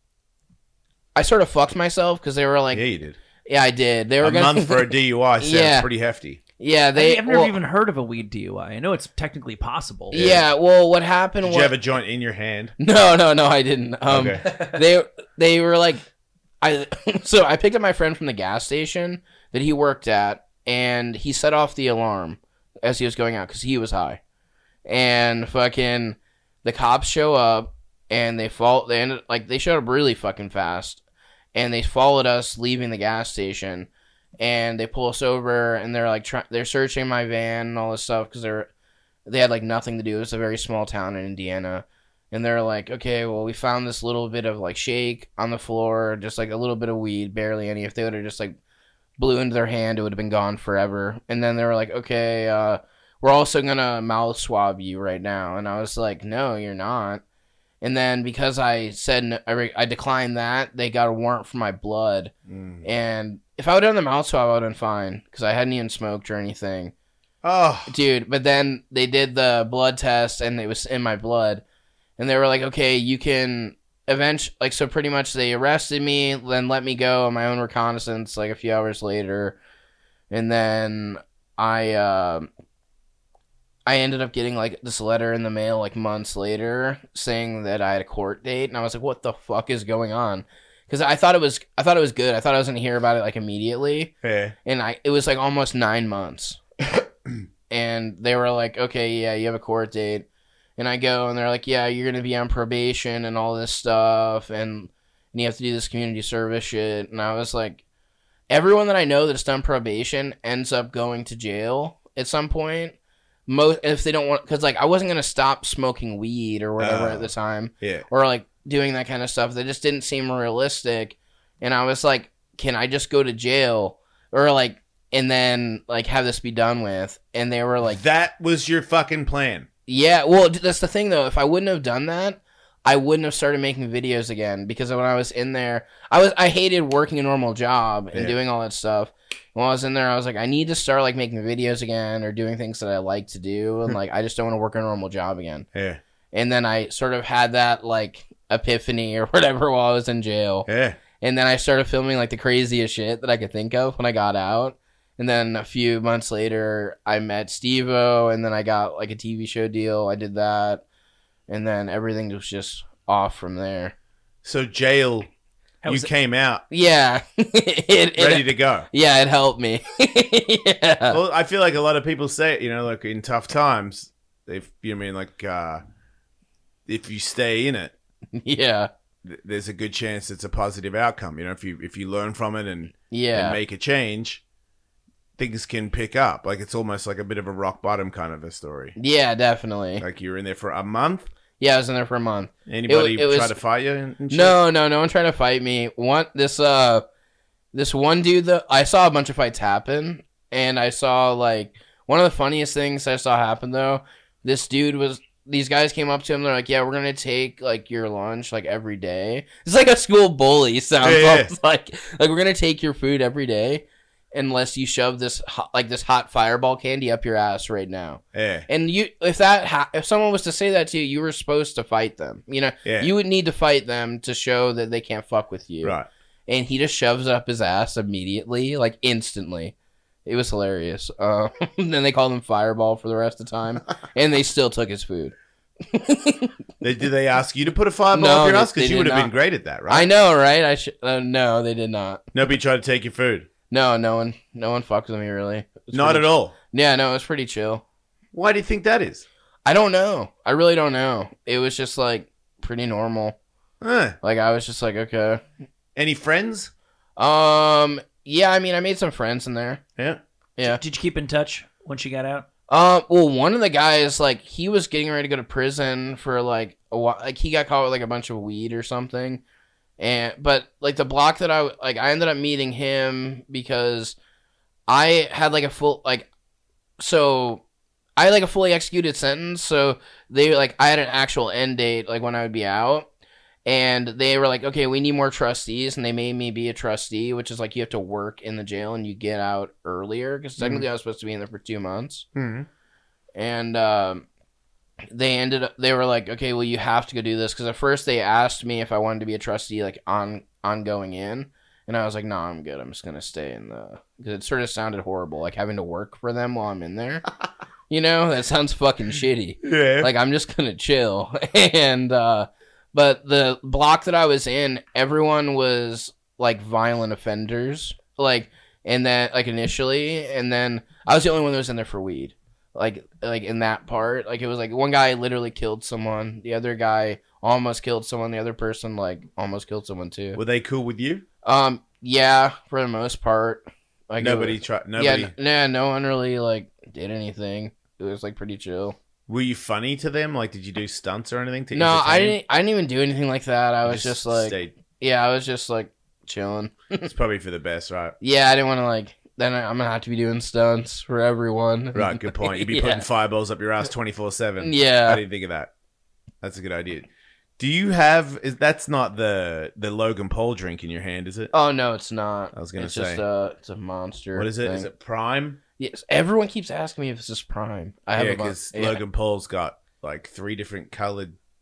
I sort of fucked myself because they were like... Yeah, Yeah, you did. I did. They were A gonna... month for a D U I sounds Yeah. pretty hefty. Yeah, they... I, I've never well, even heard of a weed D U I. I know it's technically possible. Yeah, well, what happened Did was... you have a joint in your hand? No, no, no, I didn't. Um, Okay. they they were like, I so I picked up my friend from the gas station that he worked at, and he set off the alarm as he was going out because he was high, and fucking the cops show up and they fall. They ended like they showed up really fucking fast, and they followed us leaving the gas station, and they pull us over and they're like try, they're searching my van and all this stuff because they're they had like nothing to do. It was a very small town in Indiana. And they're like, okay, well, we found this little bit of, like, shake on the floor, just, like, a little bit of weed, barely any. If they would have just, like, blew into their hand, it would have been gone forever. And then they were like, okay, uh, we're also going to mouth swab you right now. And I was like, no, you're not. And then because I said no, I, re- I declined that, they got a warrant for my blood. Mm. And if I would have done the mouth swab, I would have been fine because I hadn't even smoked or anything. Oh. Dude, but then they did the blood test, and it was in my blood. And they were like, okay, you can eventually, like, so pretty much they arrested me, then let me go on my own reconnaissance, like, a few hours later. And then I, uh, I ended up getting like this letter in the mail like months later saying that I had a court date, and I was like, "What the fuck is going on?" Because I thought it was, I thought it was good. I thought I was gonna hear about it like immediately, Yeah. and I it was like almost nine months, and they were like, "Okay, yeah, you have a court date," and I go, and they're like, "Yeah, you're gonna be on probation and all this stuff, and and you have to do this community service shit," and I was like, everyone that I know that's done probation ends up going to jail at some point. Most if they don't want, because like I wasn't gonna stop smoking weed or whatever Oh. at the time, Yeah. or like doing that kind of stuff. That just didn't seem realistic, and I was like, can I just go to jail or like, and then like have this be done with? And they were like, That was your fucking plan. yeah. Well, that's the thing though. If I wouldn't have done that, I wouldn't have started making videos again, because when I was in there, I was I hated working a normal job and Yeah. doing all that stuff. When I was in there, I was like, I need to start like making videos again or doing things that I like to do, and like I just don't want to work a normal job again. Yeah. And then I sort of had that like epiphany or whatever while I was in jail. Yeah. And then I started filming like the craziest shit that I could think of when I got out. And then a few months later, I met Steve-O, and then I got like a T V show deal. I did that. And then everything was just off from there. So jail, How you was it- came out Yeah. it, it, ready to go. yeah, it helped me. yeah. Well, I feel like a lot of people say it, you know, like in tough times, if you know what I mean, like uh, if you stay in it, Yeah. th- there's a good chance it's a positive outcome. You know, if you if you learn from it and, Yeah. and make a change, things can pick up. Like it's almost like a bit of a rock bottom kind of a story. Yeah, definitely. Like you were in there for a month. Yeah, I was in there for a month. Anybody it was- try to fight you? And and shit? No, no, no one tried to fight me. One this uh this one dude that I saw a bunch of fights happen, and I saw like one of the funniest things I saw happen though. This dude was these guys came up to him, they're like, "Yeah, we're gonna take like your lunch like every day." It's like a school bully sounds Yeah, yeah. almost like like we're gonna take your food every day unless you shove this hot, like this hot fireball candy up your ass right now. Yeah. And you, if that, ha- if someone was to say that to you, you were supposed to fight them. You know, Yeah. you would need to fight them to show that they can't fuck with you. Right. And he just shoves it up his ass immediately, like instantly. It was hilarious. Uh, then they called him Fireball for the rest of the time, and they still took his food. They, did they ask you to put a fireball No, up your they- ass? Because they you would did have been not. great at that, right? I know, right? I should. Uh, no, they did not. Nobody tried to take your food. No, no one, no one fucked with me really. It was Not pretty- at all. Yeah, no, it was pretty chill. Why do you think that is? I don't know. I really don't know. It was just like pretty normal. Huh. Like I was just like, okay. Any friends? Um. Yeah. I mean, I made some friends in there. Yeah. Yeah. Did you keep in touch once you got out? Um. Well, one of the guys, like, he was getting ready to go to prison for like a while. Like, he got caught with like a bunch of weed or something. And but like the block that I like, I ended up meeting him because I had like a full like, so I had like a fully executed sentence. So they like I had an actual end date like when I would be out. And they were like, okay, we need more trustees. And they made me be a trustee, which is like you have to work in the jail and you get out earlier. Because technically I was supposed to be in there for two months. Mm-hmm. And um, they ended up, they were like, okay, well, you have to go do this. Because at first they asked me if I wanted to be a trustee, like on, on going in. And I was like, no, I'm good. I'm just going to stay in the, because it sort of sounded horrible, like having to work for them while I'm in there. You know, that sounds fucking shitty. Yeah. Like, I'm just gonna chill. And, uh, but the block that I was in, everyone was, like, violent offenders. Like, and then, like, initially, and then I was the only one that was in there for weed. Like, like, in that part. Like, it was, like, one guy literally killed someone. The other guy almost killed someone. The other person, like, almost killed someone, too. Were they cool with you? Um, yeah, for the most part. Like, it Nobody was- tried. Yeah, Nobody. n- nah, no one really, like, did anything. It was, like, pretty chill. Were you funny to them? Like, did you do stunts or anything? To No, I entertain? didn't. I didn't even do anything like that. I You was just, like, stayed- yeah, I was just like chilling. It's probably for the best, right? Yeah, I didn't want to like. Then I, I'm gonna have to be doing stunts for everyone. Right. Good point. You'd be Yeah. putting fireballs up your ass twenty four seven. I Yeah. didn't think of that. That's a good idea. Do you have? Is that's not the the Logan Paul drink in your hand, is it? Oh no, it's not. I was gonna it's say. just uh, it's a monster. What is it? Is thing. it Prime? Yes. Everyone keeps asking me if this is Prime. I have Yeah, a mon- because yeah. Logan Paul's got like three different colored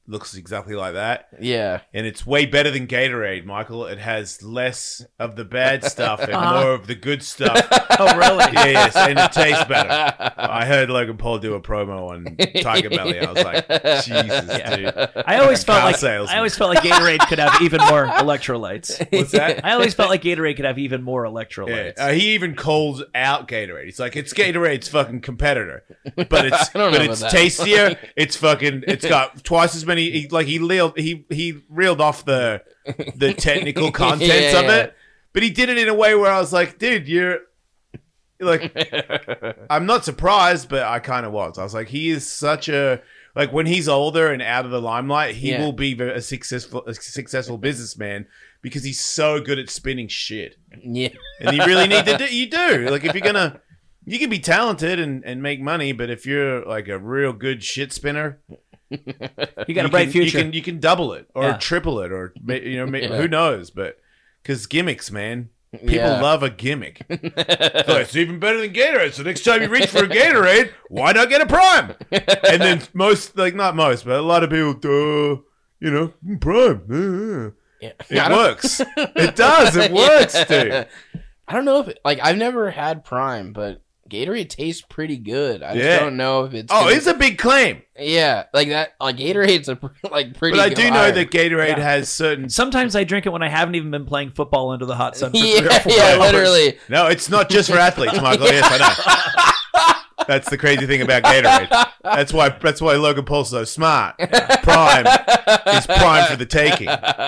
looks exactly like that. Yeah. And it's way better than Gatorade, Michael. It has less of the bad stuff and Uh-huh. more of the good stuff. Oh, really? Yeah, yes, and it tastes better. I heard Logan Paul do a promo on Tiger Belly. I was like, Jesus, dude. I always felt Car like salesman. I always felt like Gatorade could have even more electrolytes. What's that? I always felt like Gatorade could have even more Yeah. electrolytes. Uh, he even calls out Gatorade. He's like, it's Gatorade's fucking competitor, but it's I don't but know it's about that. tastier. It's fucking. It's got twice as many. He, like he reeled he he reeled off the the technical contents Yeah, of yeah. it, but he did it in a way where I was like, dude, you're like, I'm not surprised, but I kind of was. I was like, he is such a like when he's older and out of the limelight, he Yeah. will be a successful a successful businessman because he's so good at spinning shit. Yeah. And you really need to do, you do. Like, if you're going to, you can be talented and, and make money, but if you're like a real good shit spinner, You got you a bright can, future. You can, you can double it or Yeah. triple it or, ma- you know, ma- Yeah. who knows? But, because gimmicks, man. People Yeah. love a gimmick. So it's even better than Gatorade. So next time you reach for a Gatorade, why not get a Prime? And then most, like, not most, but a lot of people, duh, you know, Prime. uh, Yeah. I It don't- works. It does. It works, dude. I don't know if it, like I've never had Prime, but Gatorade tastes pretty good. I Yeah. just don't know if it's Oh, gonna- it's a big claim. yeah, like that. Like Gatorade's a pr- like pretty. But I good do know iron. that Gatorade Yeah. has certain. Sometimes I drink it when I haven't even been playing football under the hot sun for three or Yeah, four yeah, hours. literally. No, it's not just for athletes, Michael. Yes, I know. That's the crazy thing about Gatorade. That's why. That's why Logan Paul's so smart. Prime is prime for the taking.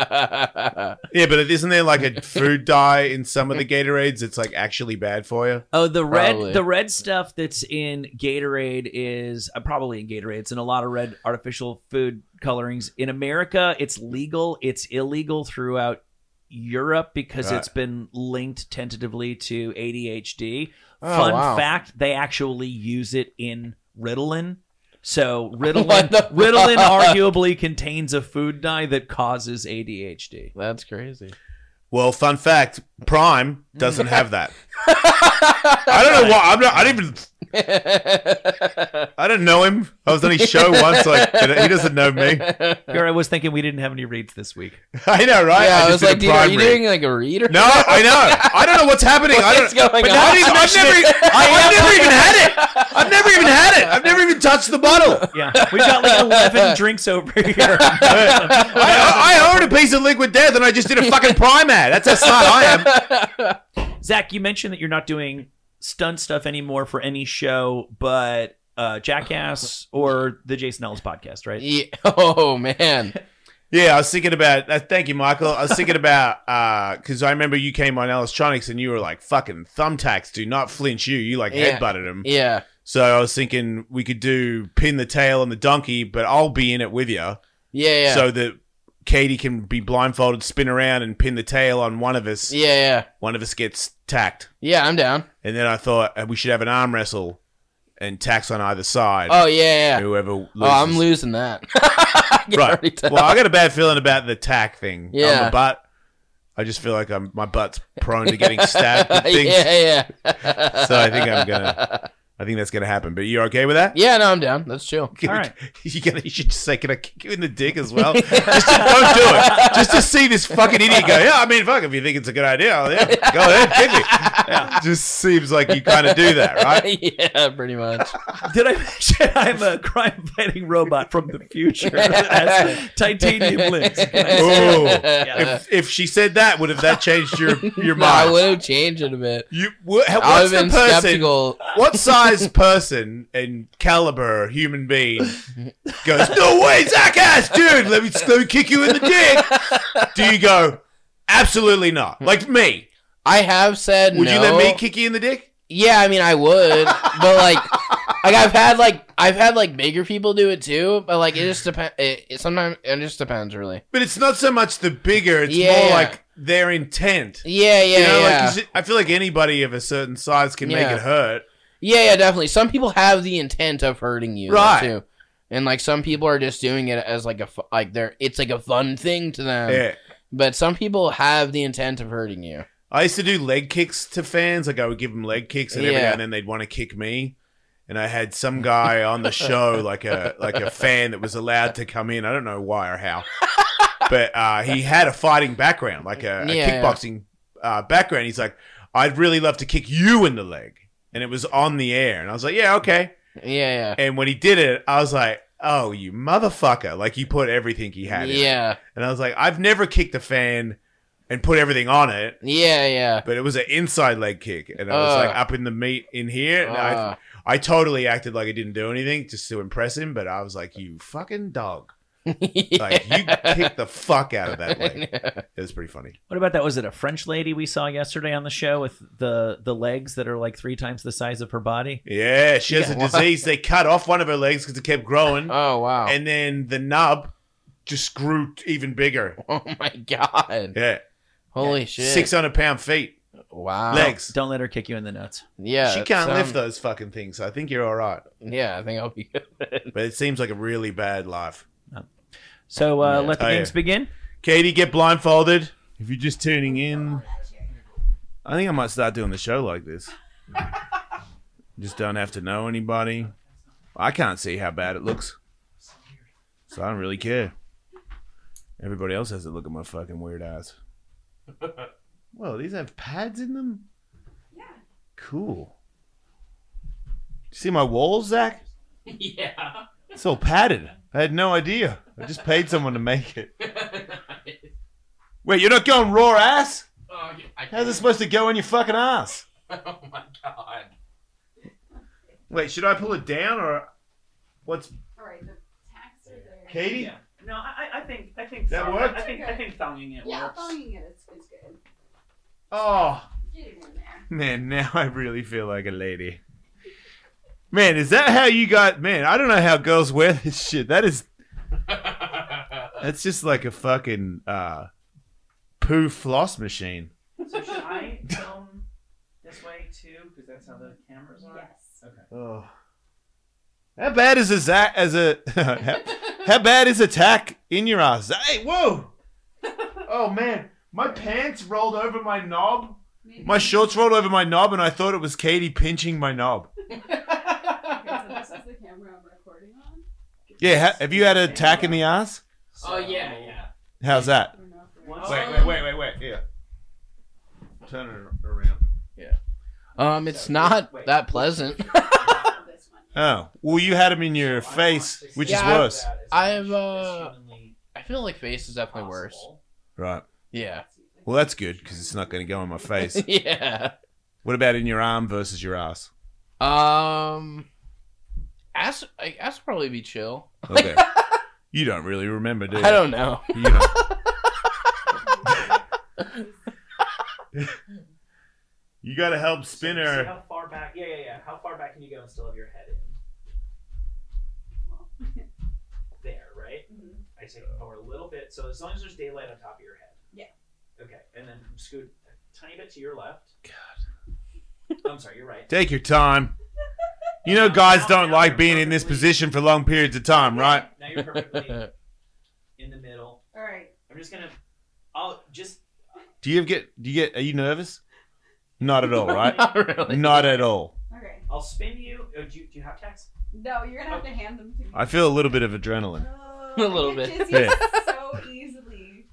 Yeah, but isn't there like a food dye in some of the Gatorades? It's like actually bad for you. Oh, the red, Probably. the red stuff that's in Gatorade is uh, probably in Gatorade. It's in a lot of red artificial food colorings. In America, it's legal. It's illegal throughout Europe because Right. it's been linked tentatively to A D H D. Oh, Fun wow. fact: they actually use it in Ritalin. So What Ritalin, the Ritalin fuck? arguably contains a food dye that causes A D H D. That's crazy. Well, fun fact: Prime doesn't have that. I don't know why. I'm not. I didn't even. I didn't know him. I was on his show once. Like he doesn't know me. Here I was thinking we didn't have any reads this week. I know, right? Yeah, I, was just did a like, dude, are Prime you read. doing like a reader? No, I know. I don't know what's happening. I don't. What's going but on? not even, I've never. I, I've never even had it. I've never even had it. I've never even touched the bottle. Yeah, we've got like eleven drinks over here. I, I, I own a piece of Liquid Death, and I just did a fucking Prime ad. That's how smart I am. Zach, you mentioned that you're not doing stunt stuff anymore for any show, but uh, Jackass or the Jason Ellis podcast, right? Yeah. Oh man. Yeah, I was thinking about. Uh, thank you, Michael. I was thinking about because I remember you came on Ellistronics, and you were like, "Fucking thumbtacks do not flinch you." You like Yeah. headbutted him. Yeah. So I was thinking we could do pin the tail on the donkey, but I'll be in it with you. Yeah. Yeah. So that Katie can be blindfolded, spin around, and pin the tail on one of us. yeah. Yeah. One of us gets tacked. Yeah. I'm down. And then I thought uh, we should have an arm wrestle and tacks on either side. Oh yeah. Yeah. Whoever loses. Oh, I'm losing that. I can already Right. tell. Well, I got a bad feeling about the tack thing on Yeah. the butt. I just feel like I'm my butt's prone to getting stabbed with things. yeah. Yeah. So I think I'm gonna. I think that's gonna happen. But you're okay with that? Yeah. No, I'm down. Let's chill. All right. You, gonna, you should just say, "Can I kick you in the dick as well?" Just to, don't do it. Just to see this fucking idiot go. Yeah, I mean, fuck. If you think it's a good idea, I'll- yeah, go ahead, kick me. Yeah, just seems like you kind of do that, right? Yeah. Pretty much. Did I mention I'm a crime-fighting robot from the future that has titanium limbs? Can I say- Ooh. Yeah. If if she said that, would have that changed your your No, I mind? would have changed it a bit. You what, I would what's have the been person? skeptical. What size person and caliber human being goes, "No way, Zach ass, dude, let me, let me kick you in the dick"? Do you go, "Absolutely not"? Like me. I have said Would no. you let me kick you in the dick? Yeah, I mean, I would, but like, like I've had like I've had like bigger people do it too, but like it just depends. It, it sometimes it just depends, really. But it's not so much the bigger, it's Yeah, more yeah. like their intent. Yeah, yeah, You know, like, yeah. 'cause it- I feel like anybody of a certain size can make Yeah. it hurt. yeah, yeah, definitely. Some people have the intent of hurting you, though, Right. Too, and like some people are just doing it as like a fu- like they're it's like a fun thing to them. Yeah. But some people have the intent of hurting you. I used to do leg kicks to fans. Like I would give them leg kicks, and every Yeah. now and then they'd want to kick me. and I had some guy on the show, like a like a fan that was allowed to come in. I don't know why or how, but uh, he had a fighting background, like a, a Yeah, kickboxing uh, background. He's like, I'd really love to kick you in the leg, and it was on the air, and I was like, yeah, okay. Yeah, yeah. And when he did it, I was like, oh, you motherfucker. Like, he put everything he had in it. Yeah. And I was like, I've never kicked a fan and put everything on it, Yeah, yeah. but it was an inside leg kick. And I was Uh. like up in the meat in here. And Uh. I, I totally acted like I didn't do anything just to impress him, but I was like, you fucking dog. Like, you kicked the fuck out of that leg. It was pretty funny. What about that? Was it a French lady we saw yesterday on the show with the the legs that are like three times the size of her body? Yeah, she has a Yeah. disease. They cut off one of her legs because it kept growing. Oh, wow. And then the nub just grew even bigger. Oh, my God. Yeah. Holy shit. six hundred pound feet. Wow. Legs. Don't let her kick you in the nuts. Yeah. She can't some- lift those fucking things. So I think you're all right. Yeah, I think I'll be good. But it seems like a really bad life. So uh, Yeah. let the Oh, games yeah. begin. Katie, get blindfolded. If you're just tuning in, I think I might start doing the show like this. Just don't have to know anybody. I can't see how bad it looks. So I don't really care. Everybody else has to look at my fucking weird ass. Whoa, these have pads in them? Yeah. Cool. See my walls, Zach? Yeah. It's all padded. I had no idea. I just paid someone to make it. Wait, you're not going raw ass? Oh, I How's it supposed to go in your fucking ass? Oh, my God. Wait, should I pull it down or what's All right, the tacks are there. Katie? Yeah. No, I, I think I think That thong- worked? I think I think thonging it Yeah, works. thonging it is, is good. Oh, Get it in there. man, now I really feel like a lady. Man, is that how you got? Man, I don't know how girls wear this shit. That is, that's just like a fucking uh, poo floss machine. So should I film this way too? Because that's how the cameras are. Yes. Okay. Oh, how bad is a Zach as a? how, how bad is a tack in your ass? Hey, whoa! Oh man, my pants rolled over my knob. My shorts rolled over my knob, and I thought it was Katie pinching my knob. Okay, so this is the camera I'm recording on. Yeah, ha- have you had a tack in the ass? Oh, yeah, yeah. How's that? I don't know if Once- Wait, wait, wait, wait, wait. Here. Turn it around. Um, it's not Wait. that pleasant. this one. Oh, well, you had them in your face, which Yeah, is I- worse. I've, uh, I feel like face is definitely worse. Right. Yeah. Well, that's good because it's not going to go in my face. Yeah. What about in your arm versus your ass? Um, ass, I, ass would probably be chill. Okay. You don't really remember, do you? I don't know. You don't. You got to help See Spinner. how far back? Yeah, yeah, yeah. How far back can you go and still have your head in? There, right? Mhm. I take it forward a little bit. So as long as there's daylight on top of your head. Yeah. Okay, and then scoot a tiny bit to your left. God. I'm sorry, you're right. Take your time. You know, guys don't like being in this position for long periods of time, right? Now you're perfectly in the middle. All right. I'm just gonna. I'll just. Do you get? Do you get? Are you nervous? Not at all, right? Not really. Not at all. Okay. I'll spin you. Oh, do you. Do you have text? No, you're gonna have to hand them to me. I feel a little bit of adrenaline. Oh, A little I bit. get dizzy Yeah. so easily.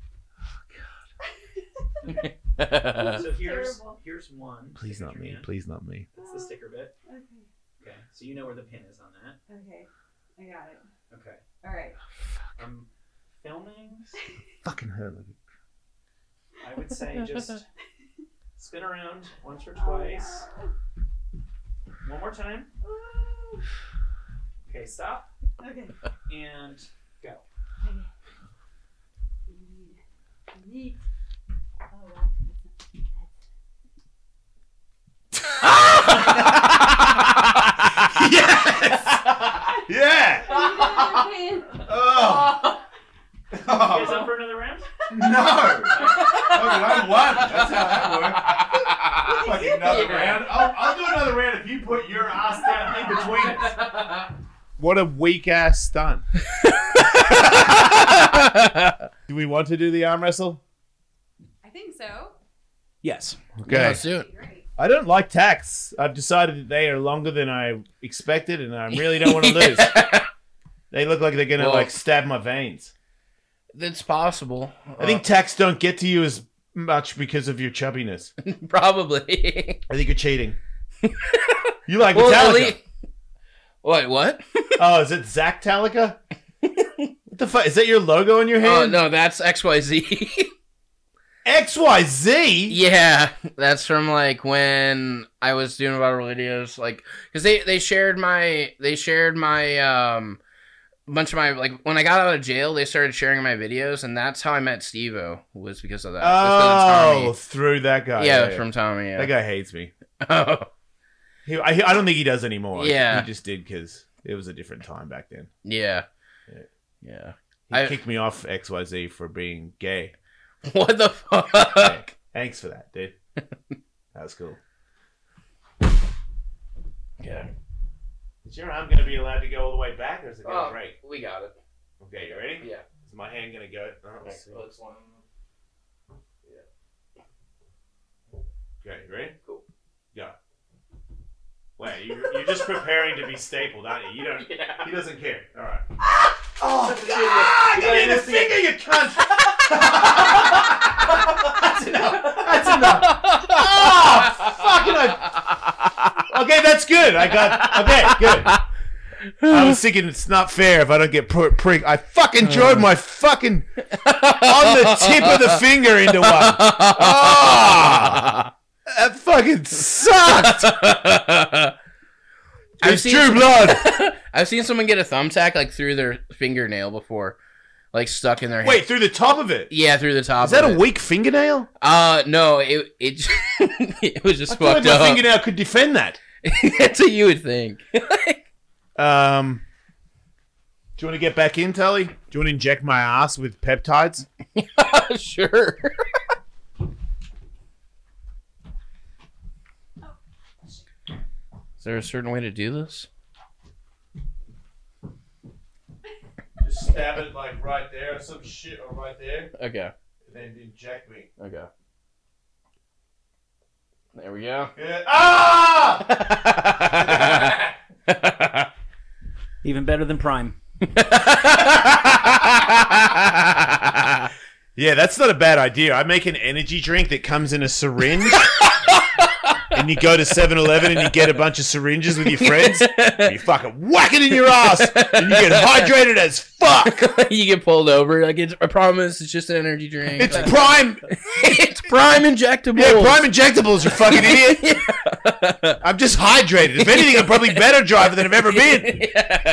So here's Terrible. here's one. Please Stick not your me. hand. Please not me. That's the sticker bit. Okay. Okay, so you know where the pin is on that. Okay. I got it. Okay. All right. I'm filming. Fucking hurt. I would say just spin around once or Oh, twice. no. One more time. Ooh. Okay, stop Okay. and go. Neat. Oh, wow. Yeah. Oh. You guys up for another round? No. Okay, I won. That's how that works. Fucking another Yeah. round. I'll, I'll do another round if you put your ass down in between us. What a weak ass stunt. Do we want to do the arm wrestle? I think so. Yes. Okay. Yeah, let's do it. Great. I don't like tacks. I've decided that they are longer than I expected, and I really don't want to lose. They look like they're gonna Well, like stab my veins. It's possible. I think tacks don't get to you as much because of your chubbiness. Uh, probably. I think you're cheating. You like Well, at Metallica? least- Wait, what? Oh, is it Zach Talica? What the fuck? Is that your logo in your Oh hand? no, that's X Y Z. X Y Z? Yeah, that's from like when I was doing viral videos, like because they they shared my they shared my um bunch of my like when I got out of jail, they started sharing my videos, and that's how I met Steve-O, was because of that. It's 'cause of Oh, through that guy. Tommy. yeah, from Tommy. Yeah. That guy hates me. Oh, He, I, I don't think he does anymore. Yeah. He just did because it was a different time back then. yeah, Yeah. yeah. He I- kicked me off X Y Z for being gay. What the fuck? Yeah. Thanks for that, dude. That was cool. Yeah. Is your arm going to be allowed to go all the way back, or is it going to Oh, break? we got it. Okay, you ready? Yeah. Is my hand going to go? Oh, let's see. Looks like- Okay, you ready? Cool. Go. Wait, you, you're just preparing to be stapled, aren't you? You don't. Yeah. He doesn't care. All right. Oh God! Give me the finger, you cunt! That's enough. That's enough. Oh, fucking! I... Okay, that's good. I got. Okay, good. I was thinking it's not fair if I don't get pr- prick. I fucking drove my fucking on the tip of the finger into one. Oh, that fucking sucked. I've It's seen true some- blood. I've seen someone get a thumbtack like through their fingernail before, like stuck in their hand. Wait, through the top of it. Yeah, through the top. Is that of a it. weak fingernail? Uh, no, it it it was just I feel like fucked my up. fingernail could defend that. That's what you would think. Um, do you want to get back in, Tully? Do you want to inject my ass with peptides? Sure. Is there a certain way to do this? Just stab it like right there or some shit or right there, Okay. and then inject me. Okay. There we go. Yeah. Ah! Even better than Prime. Yeah, that's not a bad idea. I make an energy drink that comes in a syringe. And you go to seven eleven and you get a bunch of syringes with your friends. And you fucking whack it in your ass. And you get hydrated as fuck. You get pulled over. Like it's, I promise, it's just an energy drink. It's Like, prime. it's Prime injectable. Yeah, prime injectables, you fucking idiot. I'm just hydrated. If anything, I'm probably a better driver than I've ever been.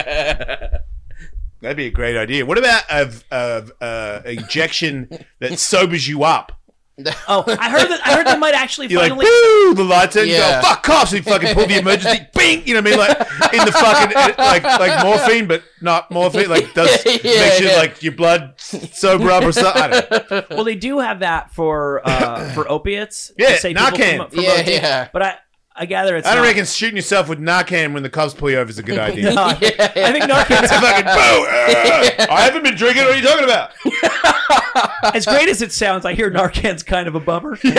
That'd be a great idea. What about a, a, a injection that sobers you up? Oh, I heard that. I heard they might actually You're like, finally. woo, the lights and Yeah. you go, fuck cops. And you fucking pull the emergency, bing, you know what I mean? Like, in the fucking, like, like morphine, but not morphine. Like, does, Yeah, makes you, yeah. like, your blood sober up or something. I don't know. Well, they do have that for uh, for opiates. to Yeah, save people Narcan. from- from Yeah, O D. yeah. But I, I gather it's. I don't not. reckon shooting yourself with Narcan when the cops pull you over is a good idea. No, I think, I think Narcan's It's a fucking boo. uh, I haven't been drinking. What are you talking about? as great as it sounds. I hear Narcan's kind of a bummer. yeah,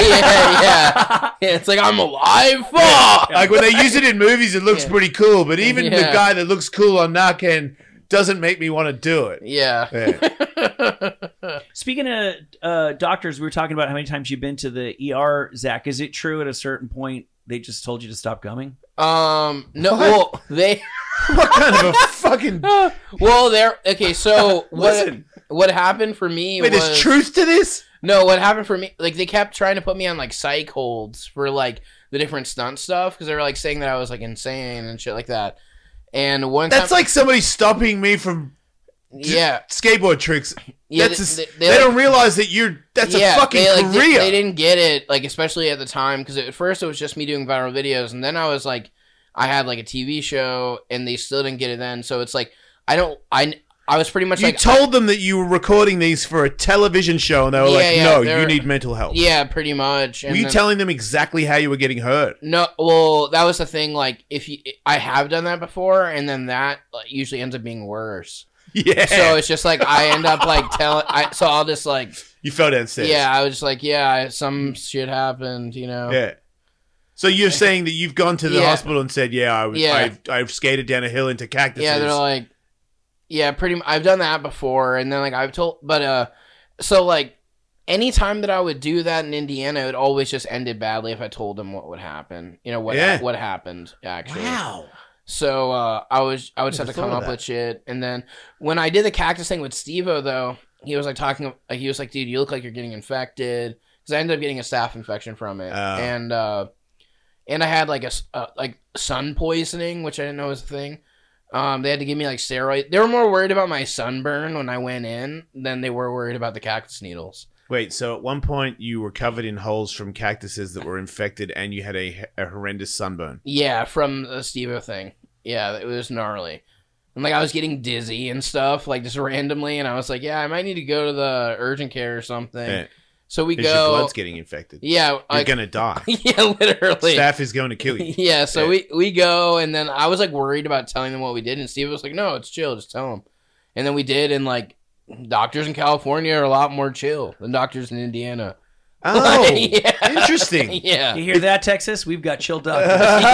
yeah. Yeah, it's like I'm alive. Fuck. Like when they use it in movies, it looks Yeah. pretty cool. But even the Yeah. guy that looks cool on Narcan doesn't make me want to do it. Yeah. Yeah. Speaking of uh, doctors, we were talking about how many times you've been to the E R. Zach, is it true at a certain point they just told you to stop coming? Um. No. What? Well, they. What kind of a fucking Well, they're okay. So what? Listen. What happened for me wait? was There's truth to this. no. What happened for me? Like they kept trying to put me on like psych holds for like the different stunt stuff because they were like saying that I was like insane and shit like that. And one That's time, like somebody stopping me from yeah, skateboard tricks. yeah. That's they, a, they, they, like- don't realize that you're. That's yeah, a fucking they, like, career. They, they didn't get it, like especially at the time, because at first it was just me doing viral videos, and then I was like, I had like a T V show, and they still didn't get it then. So it's like I don't, I, I was pretty much you like, told them that you were recording these for a television show, and they were Yeah, like, yeah, "No, they're- you need mental help." yeah, pretty much. And Were you then- telling them exactly how you were getting hurt? No, well, that was the thing. Like, if you, I have done that before, and then that like, usually ends up being worse. Yeah. So it's just like I end up like telling. I so I'll just like, you fell downstairs. yeah, I was just like, yeah, some shit happened, you know. Yeah. So you're saying that you've gone to the Yeah. hospital and said, "Yeah, I was, Yeah. I've, I've skated down a hill into cactuses." Yeah, they're like, yeah, pretty. m- I've done that before, and then like I've told, but uh, so like anytime that I would do that in Indiana, it always just ended badly if I told them what would happen. You know what Yeah. what happened actually. wow. So uh, I was I would just have Never to come thought of up that. with shit, and then when I did the cactus thing with Steve-O though, he was like talking, like he was like, "Dude, you look like you're getting infected," because I ended up getting a staph infection from it, Oh. and uh, and I had like a s- uh, like sun poisoning, which I didn't know was a thing. Um, they had to give me like steroid. They were more worried about my sunburn when I went in than they were worried about the cactus needles. Wait, so at one point you were covered in holes from cactuses that were infected, and you had a, a horrendous sunburn. Yeah, from the Steve-O thing. Yeah, it was gnarly. And like I was getting dizzy and stuff, like just randomly, and I was like, yeah, I might need to go to the urgent care or something. Yeah. So we Because go. your blood's getting infected. yeah, You're like, gonna die. yeah, literally. Staph is going to kill you. Yeah, so Yeah. we we go, and then I was like worried about telling them what we did, and Steve was like, "No, it's chill, just tell them." And then we did, and like doctors in California are a lot more chill than doctors in Indiana. Oh, Yeah. interesting. Yeah, You hear that, Texas? We've got chill doctors.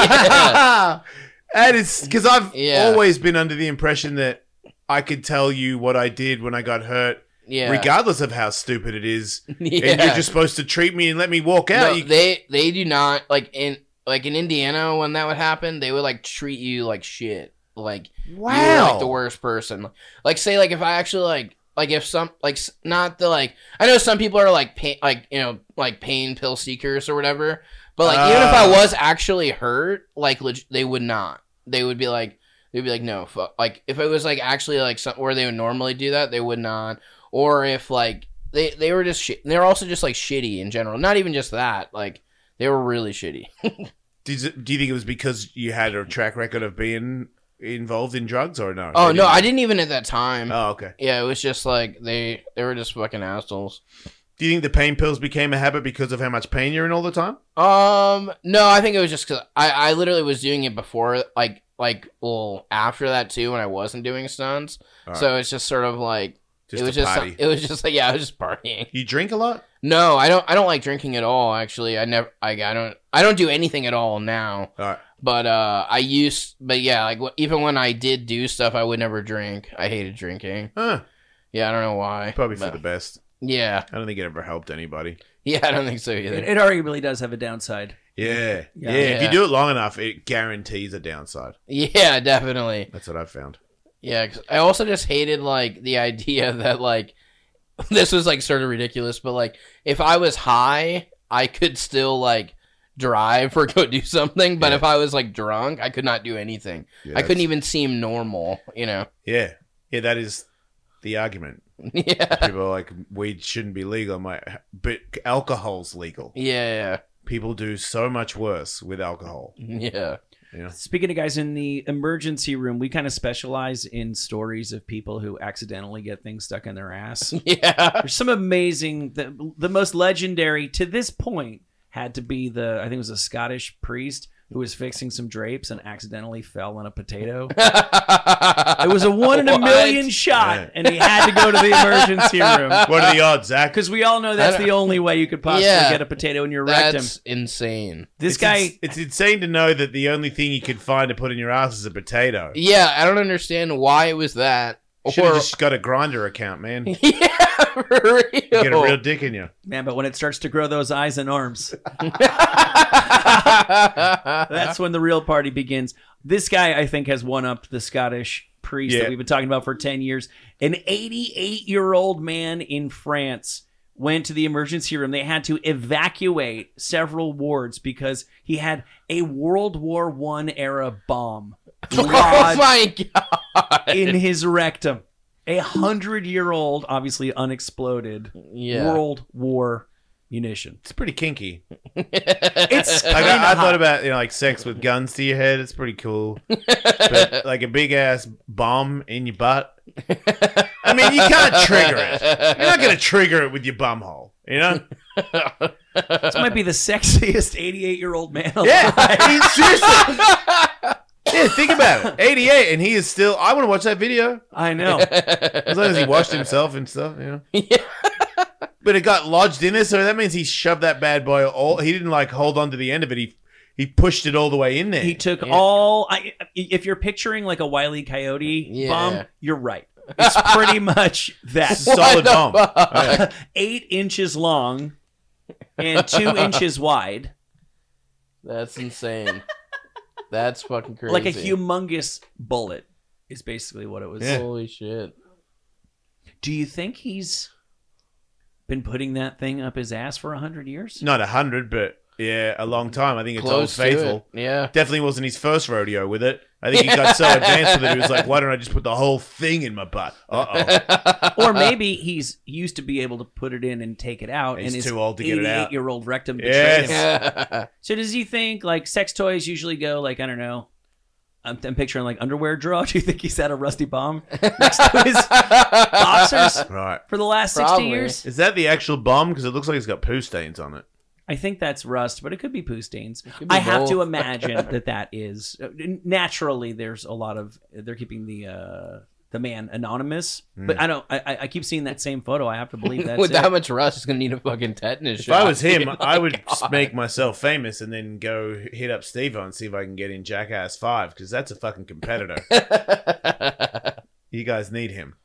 And it's because I've Yeah. always been under the impression that I could tell you what I did when I got hurt, yeah, regardless of how stupid it is. yeah. And you're just supposed to treat me and let me walk out. No, You- they they do not like in like in Indiana when that would happen, they would like treat you like shit. Like you were like the worst person. Like say like if I actually like like if some like s- not the like I know some people are like pain like you know like pain pill seekers or whatever. But like even if I Uh. was actually hurt, like leg- they would not. They would be like they'd be like no fuck. Like if it was like actually like some, where they would normally do that, they would not. Or if like they they were just shit. They were also just like shitty in general. Not even just that. Like they were really shitty. Does it- do you think it was because you had a track record of being involved in drugs or no? Oh They no, didn't? I didn't even at that time. Oh, okay. Yeah, it was just like they they were just fucking assholes. Do you think the pain pills became a habit because of how much pain you're in all the time? Um, no, I think it was just because I I literally was doing it before, like like well after that too when I wasn't doing stunts. All right. So it's just sort of like Just it was a just party. it was just like yeah, I was just partying. You drink a lot? No, I don't I don't like drinking at all. Actually, I never I I don't I don't do anything at all now. All right. But uh, I used but yeah, like wh- even when I did do stuff, I would never drink. I hated drinking. Huh. Yeah, I don't know why. Probably for but- the best. Yeah, I don't think it ever helped anybody. yeah, I don't think so either. It, it arguably does have a downside. Yeah. Yeah. yeah. If you Yeah. do it long enough, it guarantees a downside. Yeah, definitely. That's what I've found. Yeah, 'cause I also just hated like the idea that like this was like sort of ridiculous, but like if I was high, I could still like drive or go do something, but Yeah. if I was like drunk, I could not do anything. Yeah, I couldn't that's- even seem normal, you know. Yeah. Yeah, that is the argument. yeah. People are like, weed shouldn't be legal. I'm like, but alcohol's legal. Yeah. People do so much worse with alcohol. Yeah. You know? Speaking of guys in the emergency room, we kind of specialize in stories of people who accidentally get things stuck in their ass. Yeah. There's some amazing, the, the most legendary to this point had to be the, I think it was a Scottish priest who was fixing some drapes and accidentally fell on a potato. It was a one in a What? million shot, Yeah. and he had to go to the emergency room. What are the odds, Zach? Because we all know that's I don't- the only way you could possibly Yeah. get a potato in your rectum. That's insane. This It's guy, ins- it's insane to know that the only thing you could find to put in your ass is a potato. Yeah, I don't understand why it was that. Should have Or- just got a grinder account, man. yeah, for real. Get a real dick in you. man, but when it starts to grow those eyes and arms, that's when the real party begins. This guy, I think, has one-upped the Scottish priest Yeah. that we've been talking about for ten years. An eighty-eight-year-old man in France went to the emergency room. They had to evacuate several wards because he had a World War One era bomb Oh lodged my god. in his rectum. A hundred-year-old, obviously unexploded, Yeah. World War munition. It's pretty kinky. It's Like, kinda I, I hot. thought about, you know, like sex with guns to your head. It's pretty cool. But like a big ass bomb in your butt. I mean, you can't trigger it. You're not gonna trigger it with your bum hole. You know? This might be the sexiest eighty-eight-year-old man alive. Yeah. I mean, seriously. Yeah, think about it. eighty-eight, and he is still. I want to watch that video I know. as long as he washed himself and stuff. You know. Yeah. But it got lodged in there, so that means he shoved that bad boy all. He didn't like hold on to the end of it. He He pushed it all the way in there. He took Yeah. all. I, if you're picturing like a Wile E. Coyote Yeah. bomb, you're right. It's pretty much that. Solid bomb. fuck? Oh, yeah. Eight inches long and two inches wide, That's insane. That's fucking crazy. like a humongous bullet. Is basically what it was. Yeah. Holy shit. Do you think he's been putting that thing up his ass for a hundred years? Not a hundred, but yeah, a long time. I think it's Old Close to Faithful. it. Yeah. Definitely wasn't his first rodeo with it. I think he got so advanced with it, he was like, why don't I just put the whole thing in my butt? Uh-oh. Or maybe he's he used to be able to put it in and take it out, He's and his too old to get it out. eighty-eight-year-old rectum betrayed Yes. him. So does he think like sex toys usually go like I don't know? I'm, I'm picturing like underwear drawer. Do you think he's had a rusty bomb next to his boxers Right. for the last Probably. sixty years? Is that the actual bomb? Because it looks like it's got poo stains on it. I think that's rust, but it could be poo stains. could be I have to both. imagine that that is naturally. There's a lot of they're keeping the uh, the man anonymous, but I don't. I, I keep seeing that same photo. I have to believe that's With it. that much rust, he's gonna need a fucking tetanus If shot. I was him, dude. I would God. make myself famous and then go hit up Steve-O and see if I can get in Jackass five, because that's a fucking competitor. You guys need him.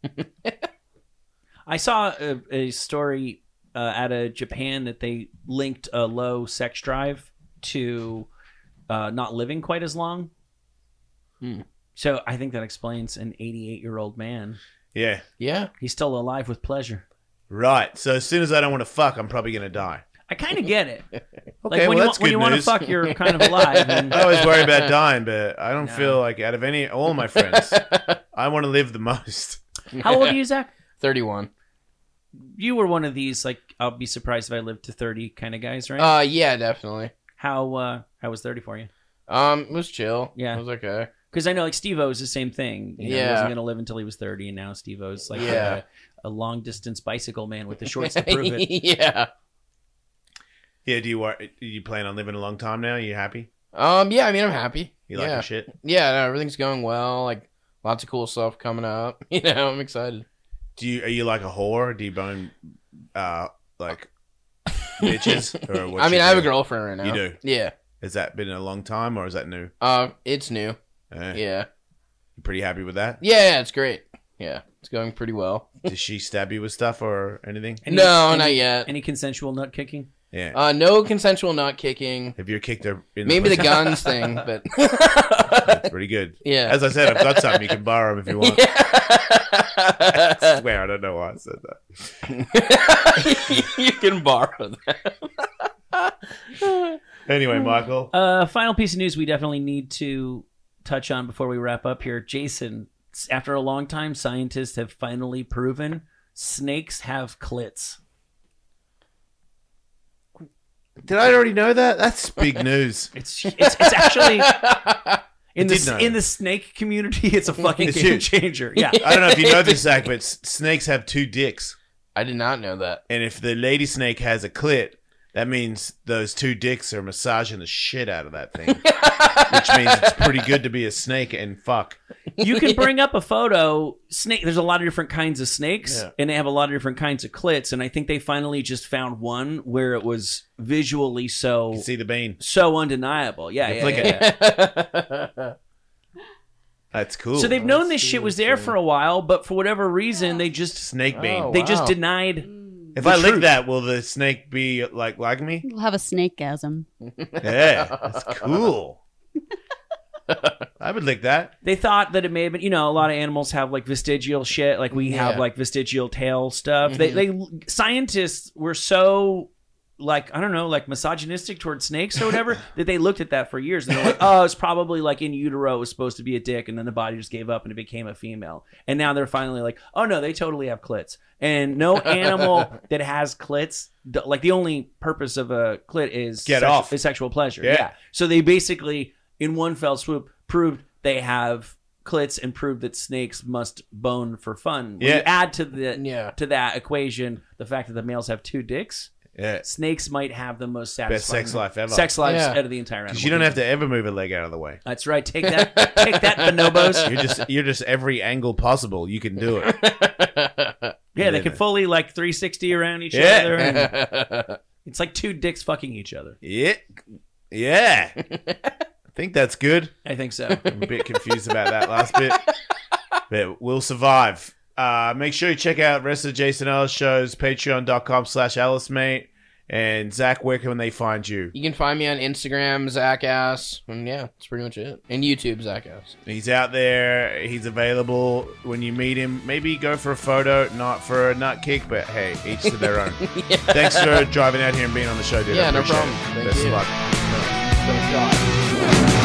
I saw a, a story uh, out of Japan that they linked a low sex drive to uh, not living quite as long. Hmm. So I think that explains an eighty-eight-year-old man. Yeah. Yeah. He's still alive with pleasure. Right. So as soon as I don't want to fuck, I'm probably going to die. I kind of get it. Okay, like when well, you, that's want- when good you want to news. fuck, you're kind of alive. And I always worry about dying, but I don't No. feel like out of any all my friends, I want to live the most. how old are you, Zach? thirty-one. You were one of these like I'll be surprised if I lived to thirty kind of guys, right? Uh, yeah, definitely. how uh, how was thirty for you? Um, it was chill. Yeah. It was okay. Because I know like Steve-O is the same thing. You know, he Yeah. wasn't gonna live until he was thirty, and now Steve-O's like Yeah. a, a long distance bicycle man with the shorts to prove it. Yeah. Yeah. Do you wor- do you plan on living a long time now? Are you happy? Um, yeah, I mean, I'm happy. You yeah. like your shit? Yeah, no, everything's going well. Like, lots of cool stuff coming up. You know, I'm excited. Do you are you like a whore? Do you bone uh like bitches? Or what I you mean, I have a do? girlfriend right now. You do? Yeah. Has that been a long time or is that new? Uh, it's new. Eh, Yeah. You pretty happy with that? Yeah, yeah, it's great. Yeah, it's going pretty well. Does she stab you with stuff or anything? Any- no, any- not yet. Any consensual nut kicking? Yeah. Uh, no consensual nut kicking. Have you ever kicked her in Maybe the pussy? guns thing, but That's pretty good. yeah. As I said, I've got some. You can borrow them if you want. I Yeah. swear, I don't know why I said that. You can borrow that. Anyway, Michael. Uh, final piece of news we definitely need to touch on before we wrap up here. Jason, after a long time, scientists have finally proven snakes have clits. Did I already know that? That's big news. It's it's, it's actually in I did the know. in the snake community, it's a fucking It's game huge. changer. Yeah. I don't know if you know this, Zach, but s- snakes have two dicks. I did not know that. And if the lady snake has a clit, that means those two dicks are massaging the shit out of that thing. Which means it's pretty good to be a snake and fuck. You can bring up a photo. Snake. There's a lot of different kinds of snakes, Yeah. and they have a lot of different kinds of clits. And I think they finally just found one where it was visually so You can see the bean. so undeniable. Yeah, You yeah, flick yeah, it. yeah. That's cool. So they've known this see shit was this there thing. for a while, but for whatever reason, they just snake bean. Oh, they just wow. denied. If the I lick truth. that, will the snake be like like me? You'll have a snakegasm. Yeah, that's cool. I would lick that. They thought that it may have been, you know, a lot of animals have like vestigial shit, like we have Yeah. like vestigial tail stuff. They, they scientists were so like I don't know, like misogynistic towards snakes or whatever that they looked at that for years and they're like, oh, it's probably like in utero it was supposed to be a dick, and then the body just gave up and it became a female. And now they're finally like, oh no, they totally have clits, and no animal that has clits, d- like the only purpose of a clit is Get sexu- off. is sexual pleasure. Yeah. yeah. So they basically in one fell swoop proved they have clits and proved that snakes must bone for fun. When Yeah. you add to the Yeah. to that equation the fact that the males have two dicks, Yeah, snakes might have the most best satisfying sex life ever. sex lives Yeah. out of the entire animal. Because you don't have kingdom. to ever move a leg out of the way. That's right. Take that. Take that, bonobos. You're just you're just every angle possible. You can do it. Yeah, they Yeah. can fully like three sixty around each Yeah. other. And it's like two dicks fucking each other. Yeah. Yeah. I think that's good. I think so. I'm a bit confused about that last bit. But we'll survive. Uh, make sure you check out the rest of Jason Ellis shows, patreon.com slash Ellis, mate. And Zach, where can they find you? You can find me on Instagram, Zach Ass. And yeah, that's pretty much it. And YouTube, Zach Ass. He's out there. He's available when you meet him. Maybe go for a photo, not for a nut kick, but hey, each to their own. Yeah. Thanks for driving out here and being on the show, dude. Yeah, I no appreciate problem. it. Thank Best you. of luck. Thank God.